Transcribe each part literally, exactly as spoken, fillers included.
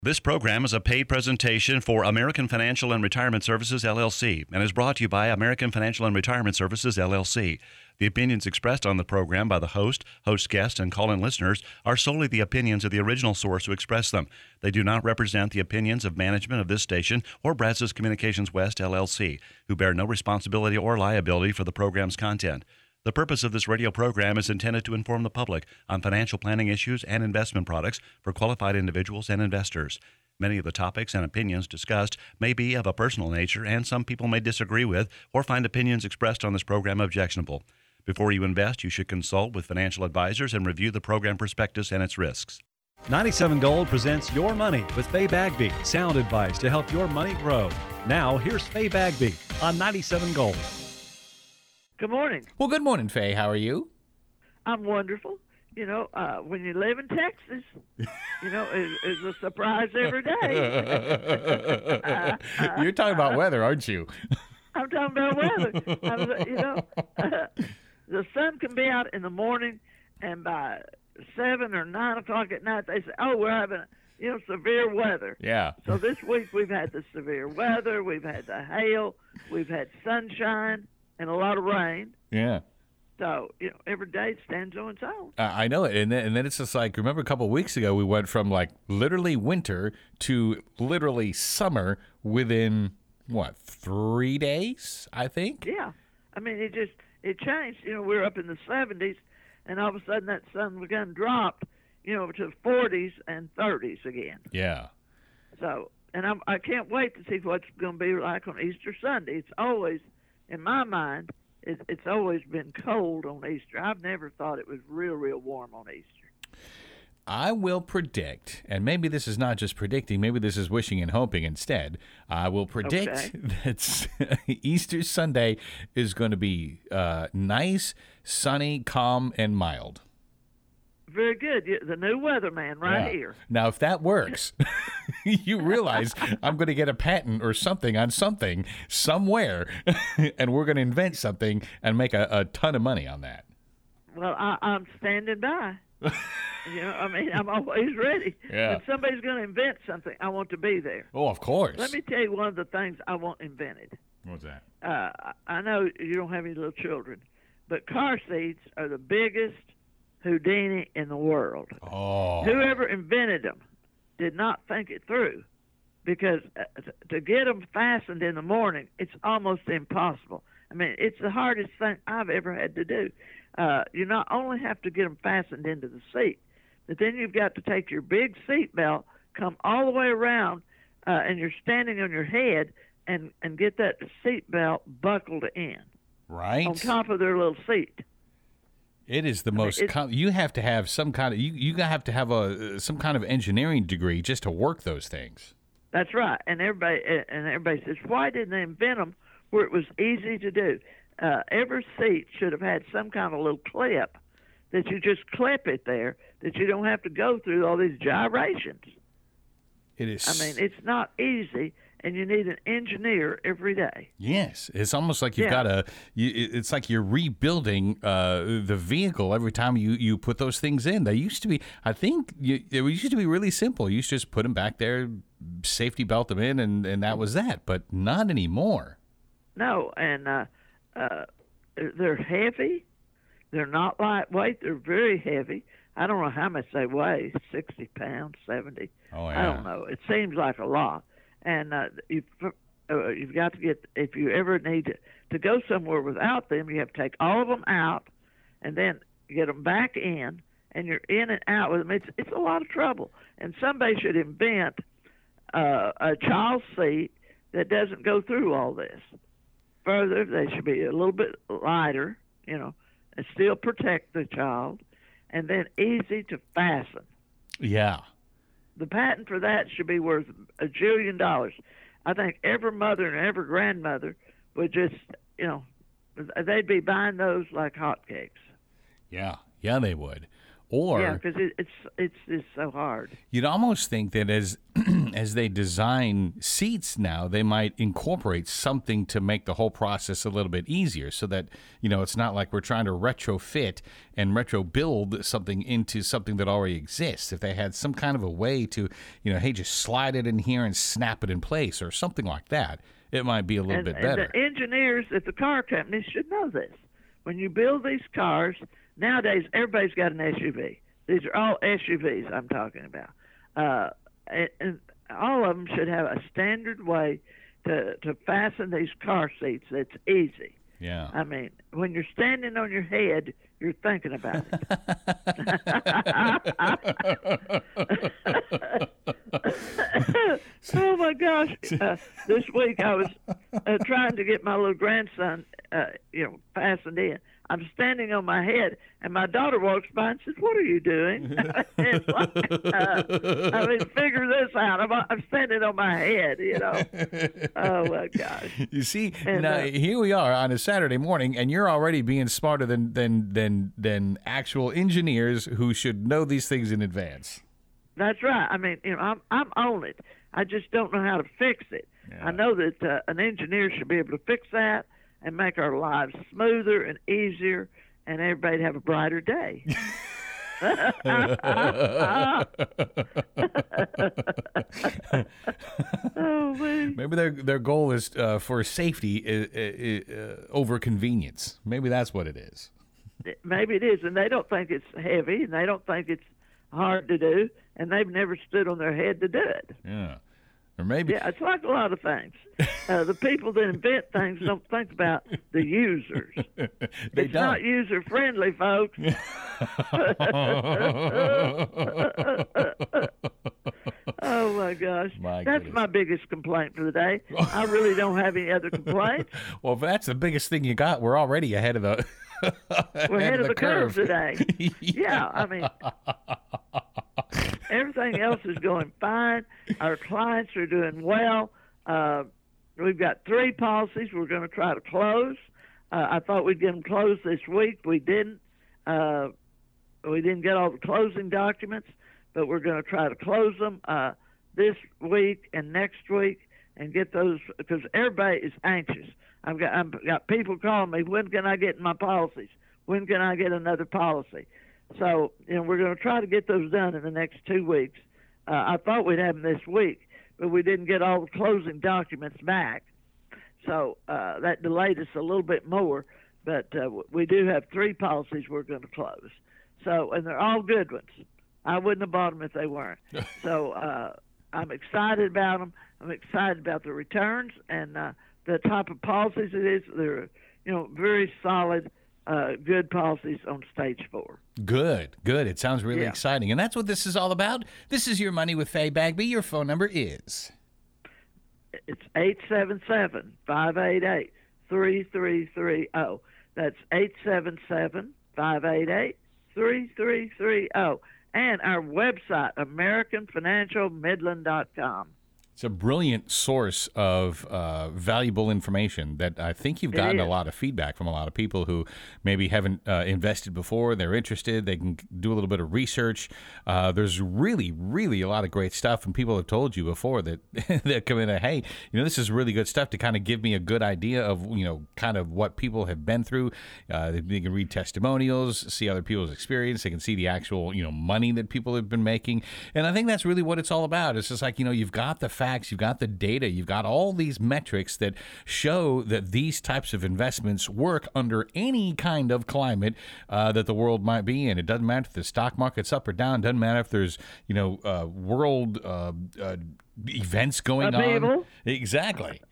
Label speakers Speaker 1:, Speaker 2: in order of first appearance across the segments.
Speaker 1: This program is a paid presentation for American Financial and Retirement Services, L L C, and is brought to you by American Financial and Retirement Services, L L C. The opinions expressed on the program by the host, host guests, and call-in listeners are solely the opinions of the original source who expressed them. They do not represent the opinions of management of this station or Brazos Communications West, L L C, who bear no responsibility or liability for the program's content. The purpose of this radio program is intended to inform the public on financial planning issues and investment products for qualified individuals and investors. Many of the topics and opinions discussed may be of a personal nature, and some people may disagree with or find opinions expressed on this program objectionable. Before you invest, you should consult with financial advisors and review the program prospectus and its risks.
Speaker 2: ninety-seven Gold presents Your Money with Faye Bagby. Sound advice to help your money grow. Now, here's Faye Bagby on ninety-seven Gold.
Speaker 3: Good morning.
Speaker 4: Well, good morning, Faye. How are you?
Speaker 3: I'm wonderful. You know, uh, when you live in Texas, you know, it, it's a surprise every day. uh, uh,
Speaker 4: You're talking about weather, aren't you?
Speaker 3: I'm talking about weather. I'm, you know, uh, the sun can be out in the morning, and by seven or nine o'clock at night, they say, "Oh, we're having, you know, severe weather."
Speaker 4: Yeah.
Speaker 3: So this week we've had the severe weather, we've had the hail, we've had sunshine, and a lot of rain.
Speaker 4: Yeah.
Speaker 3: So, you know, every day stands on its own.
Speaker 4: Uh, I know it. And then, and then it's just like, remember a couple of weeks ago, we went from like literally winter to literally summer within, what, three days, I think?
Speaker 3: Yeah. I mean, it just, it changed. You know, we were up in the seventies, and all of a sudden that sun began dropped, you know, to the forties and thirties again.
Speaker 4: Yeah.
Speaker 3: So, and I'm, I can't wait to see what's going to be like on Easter Sunday. It's always, in my mind, it, it's always been cold on Easter. I've never thought it was real, real warm on Easter.
Speaker 4: I will predict, and maybe this is not just predicting, maybe this is wishing and hoping instead. I will predict
Speaker 3: Okay.
Speaker 4: that Easter Sunday is going to be uh, nice, sunny, calm, and mild.
Speaker 3: Very good. You- The new weatherman right
Speaker 4: Yeah.
Speaker 3: here.
Speaker 4: Now, if that works, you realize I'm going to get a patent or something on something somewhere, and we're going to invent something and make a, a ton of money on that.
Speaker 3: Well, I, I'm standing by. You know, I mean, I'm always ready.
Speaker 4: Yeah.
Speaker 3: When somebody's going to invent something, I want to be there.
Speaker 4: Oh, of course.
Speaker 3: Let me tell you one of the things I want invented.
Speaker 4: What's that?
Speaker 3: Uh, I know you don't have any little children, but car seats are the biggest Houdini in the world.
Speaker 4: Oh.
Speaker 3: Whoever invented them did not think it through, because uh, t- to get them fastened in the morning, it's almost impossible. I mean, it's the hardest thing I've ever had to do. Uh, you not only have to get them fastened into the seat, but then you've got to take your big seat belt, come all the way around, uh, and you're standing on your head, and, and get that seat belt buckled in
Speaker 4: Right?
Speaker 3: on top of their little seat.
Speaker 4: It is the most.
Speaker 3: it's-
Speaker 4: Com- you have to have some kind of. You you have to have a some kind of engineering degree just to work those things.
Speaker 3: That's right. And everybody and everybody says, why didn't they invent them where it was easy to do? Uh, every seat should have had some kind of little clip that you just clip it there, that you don't have to go through all these gyrations.
Speaker 4: It is.
Speaker 3: I mean, it's not easy, and you need an engineer every day.
Speaker 4: Yes, it's almost like you've
Speaker 3: Yeah.
Speaker 4: got to. You, it's like you're rebuilding uh, the vehicle every time you, you put those things in. They used to be. I think you, it used to be really simple. You used to just put them back there, safety belt them in, and, and that was that. But not anymore.
Speaker 3: No, and uh, uh, they're heavy. They're not lightweight. They're very heavy. I don't know how much they weigh, sixty pounds, seventy.
Speaker 4: Oh
Speaker 3: I
Speaker 4: yeah.
Speaker 3: don't know. It seems like a lot. And uh, you've, uh, you've got to get, if you ever need to, to go somewhere without them, you have to take all of them out and then get them back in, and you're in and out with them. It's, it's a lot of trouble. And somebody should invent uh, a child seat that doesn't go through all this. Further, they should be a little bit lighter, you know, and still protect the child, and then easy to fasten.
Speaker 4: Yeah.
Speaker 3: The patent for that should be worth a jillion dollars. I think every mother and every grandmother would just, you know, they'd be buying those like hotcakes.
Speaker 4: Yeah. Yeah, they would. Or
Speaker 3: Yeah, because it, it's it's it's so hard.
Speaker 4: you'd almost think that as as they design seats now, they might incorporate something to make the whole process a little bit easier so that, you know, it's not like we're trying to retrofit and retro build something into something that already exists. If they had some kind of a way to, you know, hey, just slide it in here and snap it in place or something like that, it might be a little
Speaker 3: and,
Speaker 4: bit
Speaker 3: and
Speaker 4: better.
Speaker 3: The engineers at the car companies should know this. When you build these cars, nowadays everybody's got an S U V. These are all S U Vs I'm talking about. Uh, and, and all of them should have a standard way to, to fasten these car seats that's easy.
Speaker 4: Yeah.
Speaker 3: I mean, when you're standing on your head, you're thinking about it. Oh, my gosh. Uh, this week I was uh, trying to get my little grandson, uh, you know, fastened in. I'm standing on my head, and my daughter walks by and says, "What are you doing?" It's like, uh, I mean, figure this out. I'm, I'm standing on my head, you know. Oh, my gosh.
Speaker 4: You see,
Speaker 3: And,
Speaker 4: now
Speaker 3: uh,
Speaker 4: here we are on a Saturday morning, and you're already being smarter than, than, than, than actual engineers who should know these things in advance.
Speaker 3: That's right. I mean, you know, I'm I'm on it. I just don't know how to fix it.
Speaker 4: Yeah.
Speaker 3: I know that uh, an engineer should be able to fix that and make our lives smoother and easier, and everybody have a brighter day. Oh, man.
Speaker 4: Maybe their their goal is uh, for safety uh, uh, over convenience. Maybe that's what it is.
Speaker 3: Maybe it is, and they don't think it's heavy, and they don't think it's hard to do, and they've never stood on their head to do it.
Speaker 4: Yeah. Or maybe
Speaker 3: Yeah, it's like a lot of things. Uh, the people that invent things don't think about the users.
Speaker 4: they
Speaker 3: It's
Speaker 4: don't.
Speaker 3: not user-friendly, folks. Oh, my gosh.
Speaker 4: My
Speaker 3: That's
Speaker 4: goodness.
Speaker 3: my biggest complaint for the day. I really don't have any other complaints.
Speaker 4: Well, if that's the biggest thing you got, we're already ahead of the
Speaker 3: We're ahead of the curve
Speaker 4: curve
Speaker 3: today. Yeah, I mean, everything else is going fine. Our clients are doing well. Uh, we've got three policies we're going to try to close. Uh, I thought we'd get them closed this week. We didn't. Uh, we didn't get all the closing documents, but we're going to try to close them uh, this week and next week and get those, because everybody is anxious. I've got I've got people calling me, when can I get my policies? When can I get another policy? So, you know, we're going to try to get those done in the next two weeks. Uh, I thought we'd have them this week, but we didn't get all the closing documents back. So uh, that delayed us a little bit more, but uh, we do have three policies we're going to close. So, and they're all good ones. I wouldn't have bought them if they weren't. So uh, I'm excited about them. I'm excited about the returns and uh, the type of policies it is. They're, you know, very solid, uh, good policies on stage four.
Speaker 4: Good, good. It sounds really
Speaker 3: Yeah.
Speaker 4: exciting. And that's what this is all about. This is Your Money with Faye Bagby. Your phone number is...
Speaker 3: It's eight seven seven, five eight eight, three three three zero. That's eight seven seven, five eight eight, three three three zero. And our website, American Financial Midland dot com.
Speaker 4: It's a brilliant source of uh, valuable information that I think you've gotten a
Speaker 3: is.
Speaker 4: lot of feedback from a lot of people who maybe haven't uh, invested before. They're interested. They can do a little bit of research. Uh, there's really, really a lot of great stuff, and people have told you before that that come in and, hey, you know, this is really good stuff to kind of give me a good idea of, you know, kind of what people have been through. Uh, they can read testimonials, see other people's experience. They can see the actual, you know, money that people have been making. And I think that's really what it's all about. It's just like, you know, you've got the facts, you've got the data, you've got all these metrics that show that these types of investments work under any kind of climate uh, that the world might be in. It doesn't matter if the stock market's up or down. It doesn't matter if there's, you know, uh, world uh, uh, events going
Speaker 3: Upheaval.
Speaker 4: on. Exactly.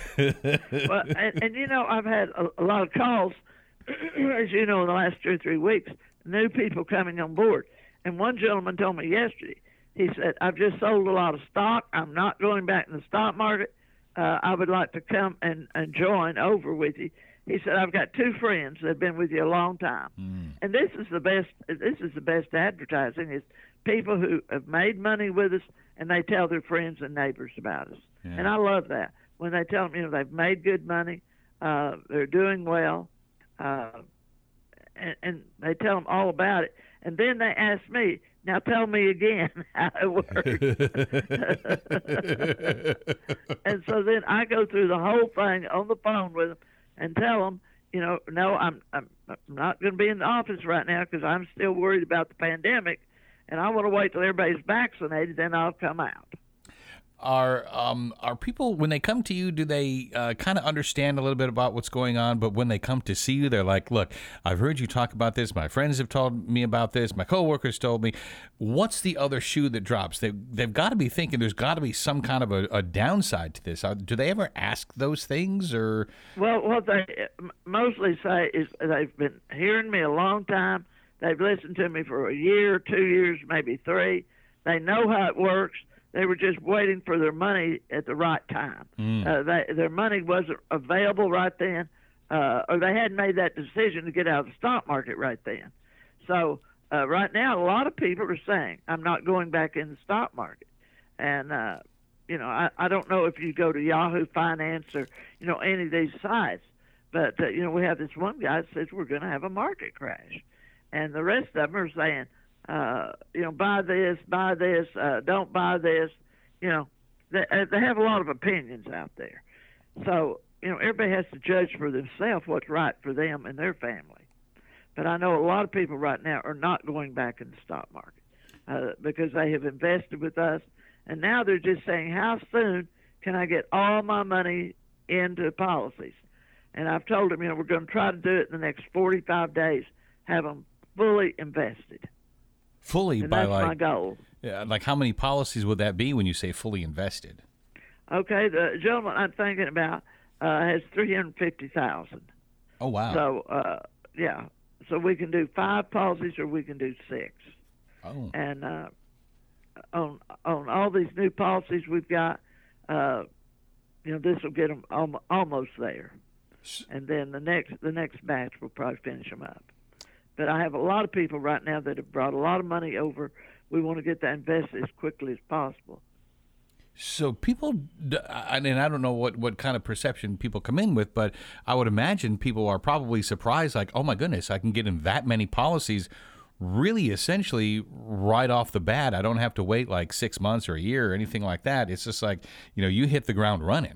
Speaker 3: Well, and, and, you know, I've had a, a lot of calls, as you know, in the last two or three weeks, new people coming on board. And one gentleman told me yesterday, he said, I've just sold a lot of stock. I'm not going back in the stock market. Uh, I would like to come and, and join over with you. He said, I've got two friends that have been with you a long time. Mm. And this is the best, this is the best advertising, is people who have made money with us and they tell their friends and neighbors about us. Yeah. And I love that. When they tell them, you know, they've made good money, uh, they're doing well, uh, and, and they tell them all about it. And then they ask me, Now tell me again how it works. And so then I go through the whole thing on the phone with them and tell them, you know, no, I'm I'm, I'm not going to be in the office right now because I'm still worried about the pandemic, and I want to wait till everybody's vaccinated, then I'll come out.
Speaker 4: Are um are people, when they come to you, do they uh, kind of understand a little bit about what's going on? But when they come to see you, they're like, "Look, I've heard you talk about this. My friends have told me about this. My coworkers told me." What's the other shoe that drops? They they've got to be thinking there's got to be some kind of a, a downside to this. Uh, Do they ever ask those things, or?
Speaker 3: Well, what they mostly say is they've been hearing me a long time. They've listened to me for a year, two years, maybe three. They know how it works. They were just waiting for their money at the right time. Mm. Uh, they, their money wasn't available right then, uh, or they hadn't made that decision to get out of the stock market right then. So uh, right now, a lot of people are saying, I'm not going back in the stock market. And, uh, you know, I, I don't know if you go to Yahoo Finance or, you know, any of these sites, but, uh, you know, we have this one guy that says we're going to have a market crash. And the rest of them are saying, Uh, you know, buy this, buy this, uh, don't buy this. You know, they, they have a lot of opinions out there. So, you know, everybody has to judge for themselves what's right for them and their family. But I know a lot of people right now are not going back in the stock market uh, because they have invested with us. And now they're just saying, how soon can I get all my money into policies? And I've told them, you know, we're going to try to do it in the next forty-five days, have them fully invested.
Speaker 4: Fully
Speaker 3: and
Speaker 4: by
Speaker 3: that's
Speaker 4: like,
Speaker 3: my goal.
Speaker 4: Yeah, like how many policies would that be when you say fully invested?
Speaker 3: Okay, the gentleman I'm thinking about uh, has three hundred fifty thousand.
Speaker 4: Oh wow!
Speaker 3: So uh, yeah, so we can do five policies or we can do six.
Speaker 4: Oh.
Speaker 3: And uh, on on all these new policies we've got, uh, you know, this will get them al- almost there, and then the next the next batch will probably finish them up. But I have a lot of people right now that have brought a lot of money over. We want to get that invested as quickly as possible.
Speaker 4: So people, I mean, I don't know what, what kind of perception people come in with, but I would imagine people are probably surprised, like, oh my goodness, I can get in that many policies really essentially right off the bat. I don't have to wait like six months or a year or anything like that. It's just like, you know, you hit the ground running.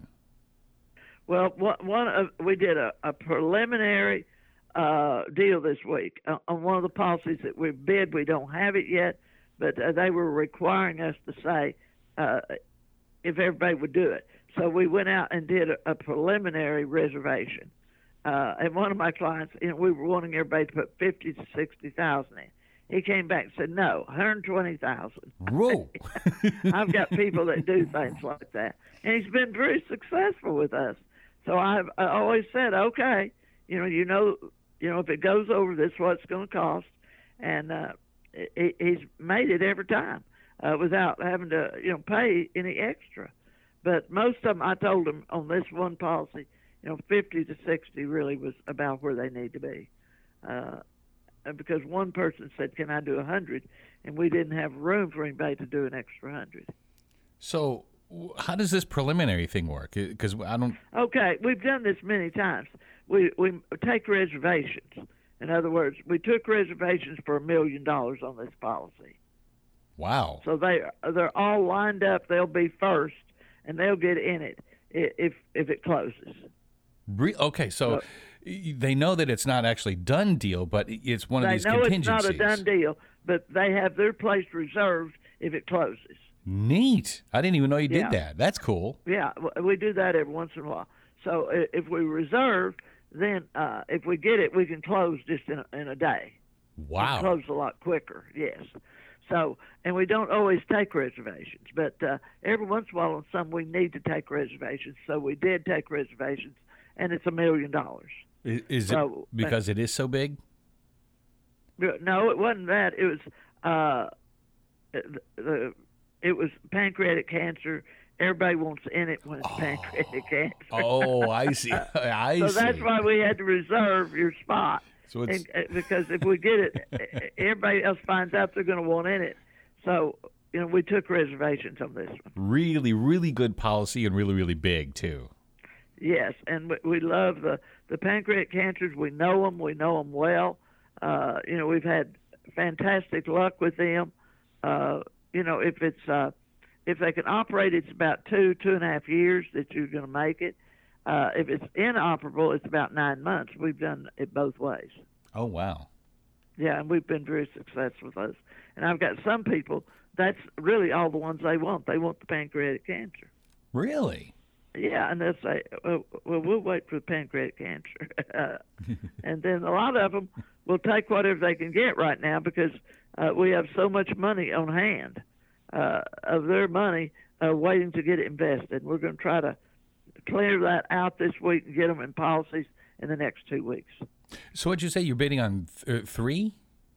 Speaker 3: Well, one of, we did a, a preliminary Uh, deal this week uh, on one of the policies that we bid. We don't have it yet, but uh, they were requiring us to say uh, if everybody would do it. So we went out and did a, a preliminary reservation. Uh, and one of my clients, you know, we were wanting everybody to put fifty to sixty thousand in. He came back and said, "No, one hundred twenty thousand."
Speaker 4: Whoa!
Speaker 3: I've got people that do things like that, and he's been very successful with us. So I've I always said, okay, you know, you know. You know, if it goes over, this is what it's going to cost. And uh, he, he's made it every time uh, without having to, you know, pay any extra. But most of them, I told them on this one policy, you know, fifty to sixty really was about where they need to be. Uh, because one person said, can I do one hundred? And we didn't have room for anybody to do an extra one hundred.
Speaker 4: So how does this preliminary thing work? Because I don't...
Speaker 3: Okay, we've done this many times. We we take reservations. In other words, we took reservations for a million dollars on this policy.
Speaker 4: Wow!
Speaker 3: So they they're all lined up. They'll be first, and they'll get in it if if it closes.
Speaker 4: Re- okay, so, so they know that it's not actually done deal, but it's one of these contingencies.
Speaker 3: They know it's not a done deal, but they have their place reserved if it closes.
Speaker 4: Neat! I didn't even know you
Speaker 3: yeah.
Speaker 4: did that. That's cool.
Speaker 3: Yeah, we do that every once in a while. So if we reserve. Then, uh, if we get it, we can close just in a, in a day.
Speaker 4: Wow.
Speaker 3: We close a lot quicker, yes. So, and we don't always take reservations, but uh, every once in a while on some we need to take reservations. So we did take reservations, and it's a million dollars.
Speaker 4: Is, is so, it because it is so big?
Speaker 3: No, it wasn't that. It was uh, the, the it was pancreatic cancer. Everybody wants in it when it's oh. pancreatic cancer.
Speaker 4: Oh, I see. I
Speaker 3: so
Speaker 4: see.
Speaker 3: So that's why we had to reserve your spot.
Speaker 4: So it's...
Speaker 3: and, because if we get it, everybody else finds out they're going to want in it. So, you know, we took reservations on this one.
Speaker 4: Really, really good policy and really, really big, too.
Speaker 3: Yes, and we, we love the, the pancreatic cancers. We know them. We know them well. Uh, you know, we've had fantastic luck with them. uh, you know, if it's uh, if they can operate, it's about two two and a half years that you're going to make it. Uh, if it's inoperable, it's about nine months. We've done it both ways.
Speaker 4: Oh, wow.
Speaker 3: Yeah, and we've been very successful with those. And I've got some people, that's really all the ones they want. They want the pancreatic cancer.
Speaker 4: Really?
Speaker 3: Yeah, and they'll say, well, well we'll wait for the pancreatic cancer. uh, and then a lot of them will take whatever they can get right now because uh, we have so much money on hand uh, of their money uh, waiting to get invested. We're going to try to clear that out this week and get them in policies in the next two weeks.
Speaker 4: So what'd you say? You're bidding on th- uh, three?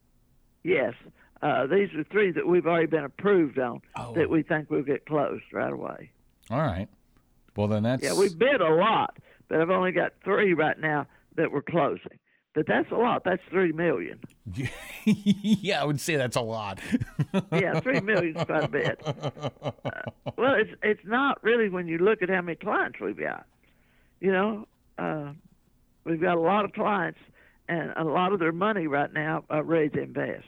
Speaker 3: Yes. Uh, these are three that we've already been approved on
Speaker 4: Oh.
Speaker 3: that we think will get closed right away.
Speaker 4: All right. Well, then that's...
Speaker 3: Yeah, we bid a lot, but I've only got three right now that we're closing. But that's a lot. That's three million.
Speaker 4: Yeah, I would say that's a lot.
Speaker 3: Yeah, three million is quite a bit. Uh, well, it's it's not really when you look at how many clients we've got. You know, uh, we've got a lot of clients, and a lot of their money right now are ready to invest.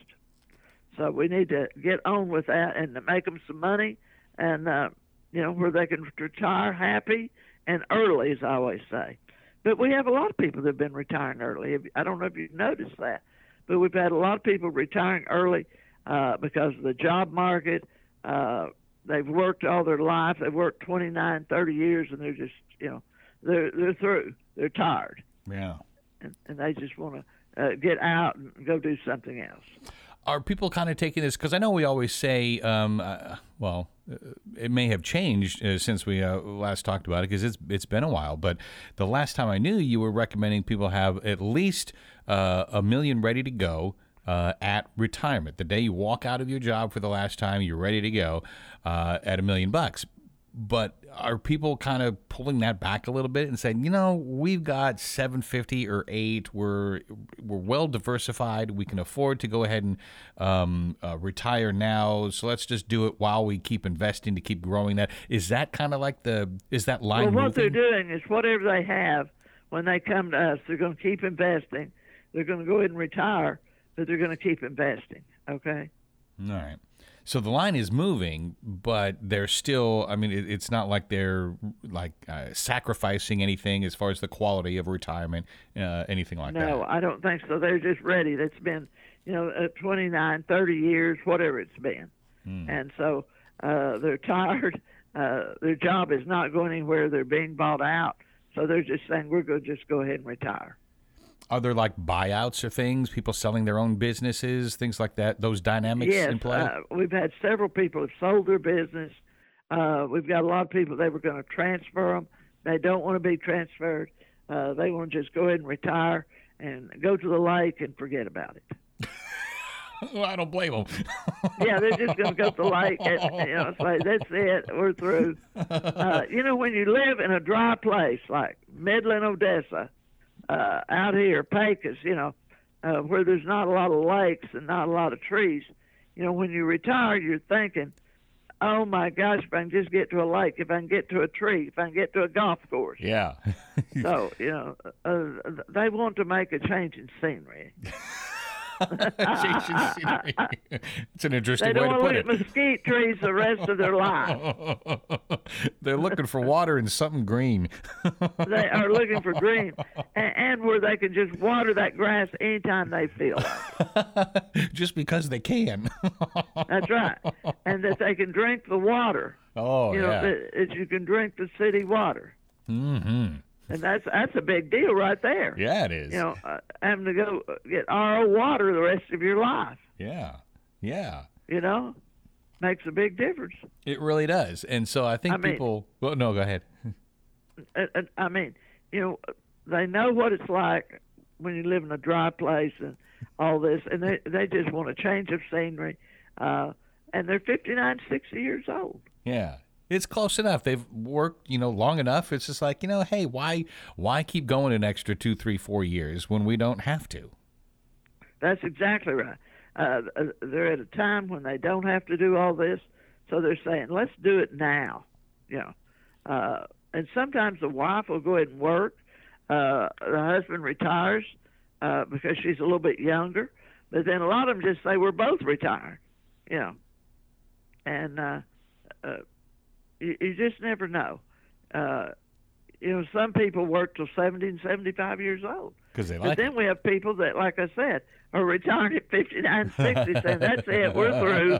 Speaker 3: So we need to get on with that and to make them some money, and uh, you know, where they can retire happy and early, as I always say. But we have a lot of people that have been retiring early. I don't know if you've noticed that, but we've had a lot of people retiring early uh, because of the job market. Uh, they've worked all their life. They've worked twenty-nine, thirty years, and they're just, you know, they're they're through. They're tired.
Speaker 4: Yeah.
Speaker 3: And, and they just want to uh, get out and go do something else.
Speaker 4: Are people kind of taking this? Because I know we always say, um, uh, well, uh, it may have changed uh, since we uh, last talked about it because it's it's been a while. But the last time I knew, you were recommending people have at least uh, a million ready to go uh, at retirement. The day you walk out of your job for the last time, you're ready to go uh, at a million bucks. But are people kind of pulling that back a little bit and saying, you know, we've got seven fifty or eight. We're we're well diversified. We can afford to go ahead and um, uh, retire now. So let's just do it while we keep investing to keep growing that. Is that kind of like the is that line
Speaker 3: Well, what
Speaker 4: moving?
Speaker 3: they're doing is whatever they have when they come to us, they're going to keep investing. They're going to go ahead and retire, but they're going to keep investing. Okay.
Speaker 4: All right. So the line is moving, but they're still, I mean, it, it's not like they're like uh, sacrificing anything as far as the quality of retirement, uh, anything like that.
Speaker 3: No, I don't think so. They're just ready. That's been, you know, uh, twenty-nine, thirty years, whatever it's been.
Speaker 4: Hmm.
Speaker 3: And so uh, they're tired. Uh, their job is not going anywhere. They're being bought out. So they're just saying, we're going to just go ahead and retire.
Speaker 4: Are there like buyouts or things, people selling their own businesses, things like that, those dynamics
Speaker 3: yes,
Speaker 4: in play?
Speaker 3: Uh, we've had several people have sold their business. Uh, we've got a lot of people, they were going to transfer them. They don't want to be transferred. Uh, they want to just go ahead and retire and go to the lake and forget about it.
Speaker 4: Well, I don't blame them.
Speaker 3: Yeah, they're just going to go to the lake and, you know, say, that's it, we're through. Uh, you know, when you live in a dry place like Midland, Odessa, Uh, out here, Pecos, you know, uh, where there's not a lot of lakes and not a lot of trees, you know, when you retire, you're thinking, oh my gosh, if I can just get to a lake, if I can get to a tree, if I can get to a golf course.
Speaker 4: Yeah.
Speaker 3: So, you know, uh, they want to make a change in scenery.
Speaker 4: Changing scenery. It's an interesting
Speaker 3: They don't
Speaker 4: way to
Speaker 3: want
Speaker 4: put
Speaker 3: to
Speaker 4: it.
Speaker 3: look at mesquite trees the rest of their life.
Speaker 4: They're looking for water and something green.
Speaker 3: They are looking for green, and, and where they can just water that grass anytime they feel like.
Speaker 4: Just because they can.
Speaker 3: That's right. And that they can drink the water.
Speaker 4: Oh,
Speaker 3: you know,
Speaker 4: yeah.
Speaker 3: that, that you can drink the city water.
Speaker 4: Mm-hmm.
Speaker 3: And that's that's a big deal right there.
Speaker 4: Yeah, it is.
Speaker 3: You know, uh, having to go get R O water the rest of your life,
Speaker 4: Yeah. Yeah.
Speaker 3: you know, makes a big difference.
Speaker 4: It really does. And so I think
Speaker 3: I mean-
Speaker 4: people. Well, no, go ahead.
Speaker 3: Uh, uh, I mean, you know, they know what it's like when you live in a dry place and all this, and they, they just want a change of scenery. Uh, and they're fifty-nine, sixty years old.
Speaker 4: Yeah. It's close enough. They've worked, you know, long enough. It's just like, you know, hey, why why keep going an extra two, three, four years when we don't have to?
Speaker 3: That's exactly right. Uh, they're at a time when they don't have to do all this, so they're saying, let's do it now. You know, uh, and sometimes the wife will go ahead and work. Uh, the husband retires uh, because she's a little bit younger, but then a lot of them just say, we're both retiring. You know, and uh, uh, you, you just never know. Uh, you know, some people work till seventy and seventy-five years old.
Speaker 4: Because they
Speaker 3: But
Speaker 4: like
Speaker 3: then
Speaker 4: it.
Speaker 3: we have people that, like I said, are retiring at fifty-nine, sixty, saying, that's it, we're through.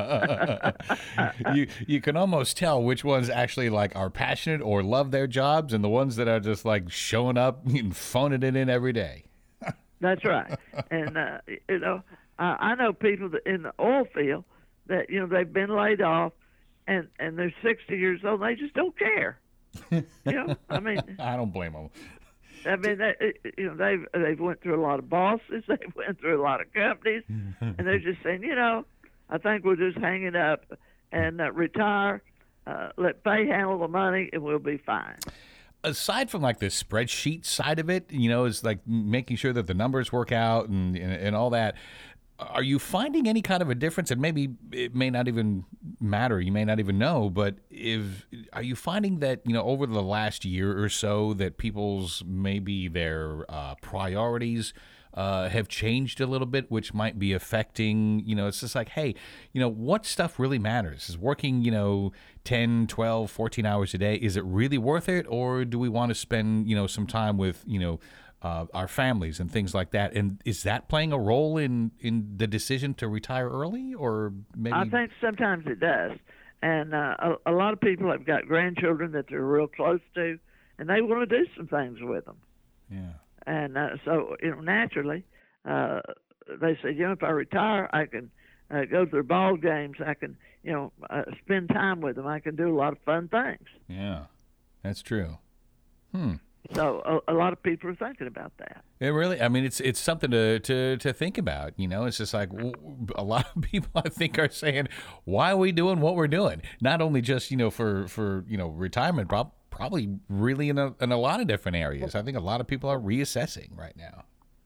Speaker 4: you you can almost tell which ones actually like are passionate or love their jobs, and the ones that are just like showing up and phoning it in every day.
Speaker 3: That's right. And, uh, you know, I, I know people that in the oil field that, you know, they've been laid off and, and they're sixty years old, and they just don't care. You know, I mean,
Speaker 4: I don't blame them.
Speaker 3: I mean, they, you know, they've they've went through a lot of bosses, they've went through a lot of companies, and they're just saying, you know, I think we'll just hang it up and uh, retire, uh, let Faye handle the money, and we'll be fine.
Speaker 4: Aside from like the spreadsheet side of it, you know, is like making sure that the numbers work out and, and and all that. Are you finding any kind of a difference? And maybe it may not even matter. You may not even know. But if are you finding that, you know, over the last year or so that people's maybe their uh, priorities uh, have changed a little bit, which might be affecting, you know, it's just like, hey, you know, what stuff really matters? Is working, you know, ten, twelve, fourteen hours a day, is it really worth it? Or do we want to spend, you know, some time with, you know, Uh, our families and things like that, and is that playing a role in, in the decision to retire early, or maybe?
Speaker 3: I think sometimes it does, and uh, a, a lot of people have got grandchildren that they're real close to, and they want to do some things with them.
Speaker 4: Yeah.
Speaker 3: And uh, so, you know, naturally, uh, they say, you know, if I retire, I can uh, go to their ball games. I can, you know, uh, spend time with them. I can do a lot of fun things.
Speaker 4: Yeah, that's true. Hmm.
Speaker 3: So a, a lot of people are thinking about that.
Speaker 4: It really, I mean, it's it's something to, to, to think about. You know, it's just like w- a lot of people, I think, are saying, why are we doing what we're doing? Not only just, you know, for, for you know, retirement, prob- probably really in a, in a lot of different areas. I think a lot of people are reassessing right now.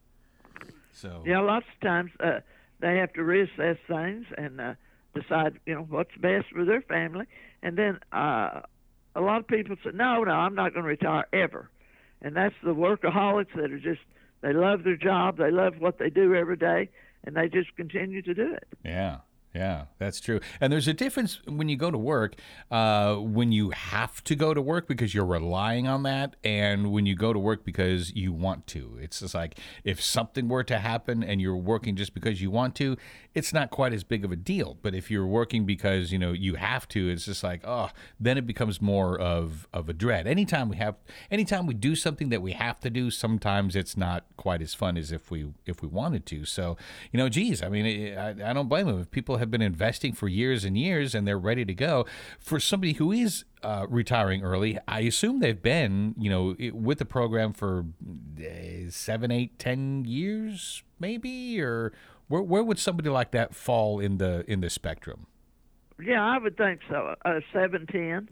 Speaker 4: So
Speaker 3: yeah, lots of times uh, they have to reassess things and uh, decide, you know, what's best for their family. And then uh, a lot of people say, no, no, I'm not going to retire ever. And that's the workaholics that are just, they love their job, they love what they do every day, and they just continue to do it.
Speaker 4: Yeah. Yeah, that's true. And there's a difference when you go to work, uh, when you have to go to work because you're relying on that, and when you go to work because you want to. It's just like if something were to happen and you're working just because you want to, it's not quite as big of a deal. But if you're working because, you know, you have to, it's just like, oh, then it becomes more of, of a dread. Anytime we have, anytime we do something that we have to do, sometimes it's not quite as fun as if we if we wanted to. So, you know, geez, I mean, I, I don't blame them. If people have been investing for years and years and they're ready to go, for somebody who is uh, retiring early, I assume they've been, you know, with the program for uh, seven, eight, ten years, maybe, or where where would somebody like that fall in the in the spectrum?
Speaker 3: Yeah, I would think so. Uh, seven, ten.